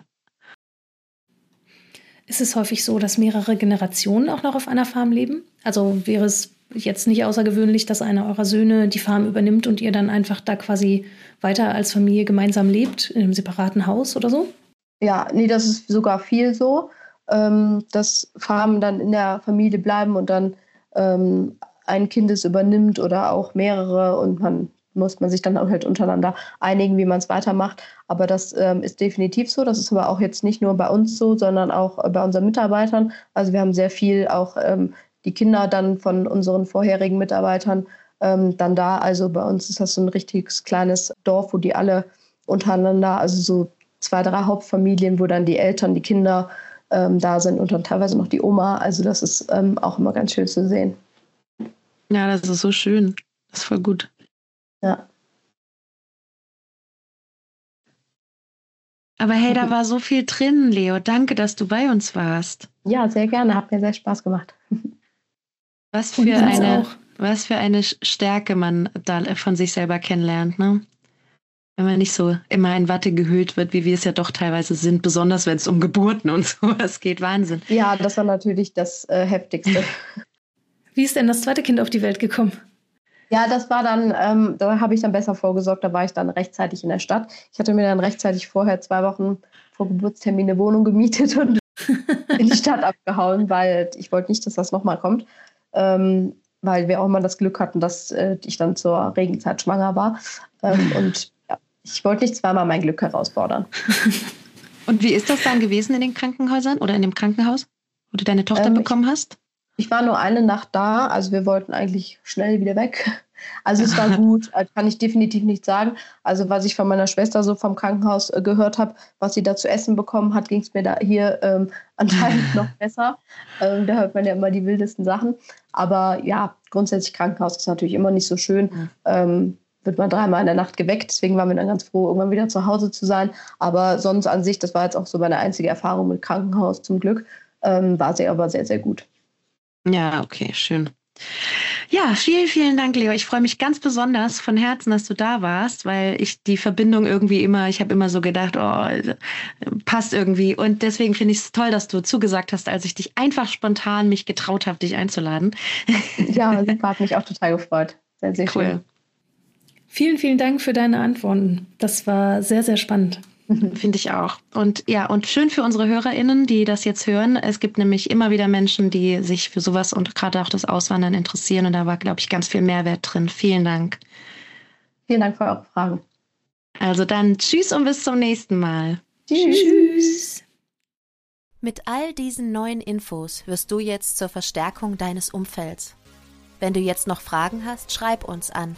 Ist es häufig so, dass mehrere Generationen auch noch auf einer Farm leben? Also wäre es jetzt nicht außergewöhnlich, dass einer eurer Söhne die Farm übernimmt und ihr dann einfach da quasi weiter als Familie gemeinsam lebt, in einem separaten Haus oder so? Ja, nee, das ist sogar viel so, dass Farmen dann in der Familie bleiben und dann ein Kind es übernimmt oder auch mehrere und muss man sich dann auch halt untereinander einigen, wie man es weitermacht. Aber das ist definitiv so. Das ist aber auch jetzt nicht nur bei uns so, sondern auch bei unseren Mitarbeitern. Also wir haben sehr viel auch die Kinder dann von unseren vorherigen Mitarbeitern dann da. Also bei uns ist das so ein richtiges kleines Dorf, wo die alle untereinander, also so 2, 3 Hauptfamilien, wo dann die Eltern, die Kinder da sind und dann teilweise noch die Oma. Also das ist auch immer ganz schön zu sehen. Ja, das ist so schön. Das ist voll gut. Ja. Aber hey, da war so viel drin, Leo. Danke, dass du bei uns warst. Ja, sehr gerne. Hat mir sehr Spaß gemacht. Was für eine Stärke man da von sich selber kennenlernt, ne? Wenn man nicht so immer in Watte gehüllt wird, wie wir es ja doch teilweise sind, besonders wenn es um Geburten und sowas geht. Wahnsinn. Ja, das war natürlich das Heftigste. Wie ist denn das zweite Kind auf die Welt gekommen? Ja, das war dann, da habe ich dann besser vorgesorgt, da war ich dann rechtzeitig in der Stadt. Ich hatte mir dann rechtzeitig vorher 2 Wochen vor Geburtstermin eine Wohnung gemietet und in die Stadt abgehauen, weil ich wollte nicht, dass das nochmal kommt. Weil wir auch immer das Glück hatten, dass ich dann zur Regenzeit schwanger war. Und ja, ich wollte nicht zweimal mein Glück herausfordern. Und wie ist das dann gewesen in den Krankenhäusern oder in dem Krankenhaus, wo du deine Tochter bekommen hast? Ich war nur eine Nacht da, also wir wollten eigentlich schnell wieder weg. Also es war gut, kann ich definitiv nicht sagen. Also was ich von meiner Schwester so vom Krankenhaus gehört habe, was sie da zu essen bekommen hat, ging es mir da hier anscheinend noch besser. Da hört man ja immer die wildesten Sachen. Aber ja, grundsätzlich Krankenhaus ist natürlich immer nicht so schön. Wird man 3-mal in der Nacht geweckt, deswegen waren wir dann ganz froh, irgendwann wieder zu Hause zu sein. Aber sonst an sich, das war jetzt auch so meine einzige Erfahrung mit Krankenhaus zum Glück, war sie aber sehr, sehr gut. Ja, okay, schön. Ja, vielen, vielen Dank, Leo. Ich freue mich ganz besonders von Herzen, dass du da warst, weil ich die Verbindung ich habe immer so gedacht, passt irgendwie. Und deswegen finde ich es toll, dass du zugesagt hast, als ich dich einfach spontan mich getraut habe, dich einzuladen. Ja, super, hat mich auch total gefreut. Sehr, sehr cool. Schön. Vielen, vielen Dank für deine Antworten. Das war sehr, sehr spannend. Finde ich auch. Und ja, und schön für unsere HörerInnen, die das jetzt hören. Es gibt nämlich immer wieder Menschen, die sich für sowas und gerade auch das Auswandern interessieren. Und da war, glaube ich, ganz viel Mehrwert drin. Vielen Dank. Vielen Dank für eure Fragen. Also dann tschüss und bis zum nächsten Mal. Tschüss. Mit all diesen neuen Infos wirst du jetzt zur Verstärkung deines Umfelds. Wenn du jetzt noch Fragen hast, schreib uns an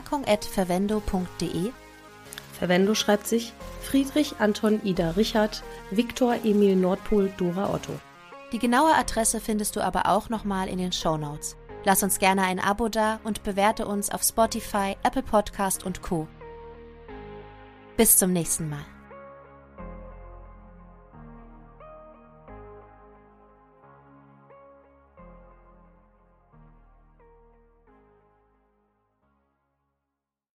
verstärkung@verwendo.de. Verwendo schreibt sich Friedrich Anton Ida Richard Viktor Emil Nordpol Dora Otto. Die genaue Adresse findest du aber auch nochmal in den Shownotes. Lass uns gerne ein Abo da und bewerte uns auf Spotify, Apple Podcast und Co. Bis zum nächsten Mal.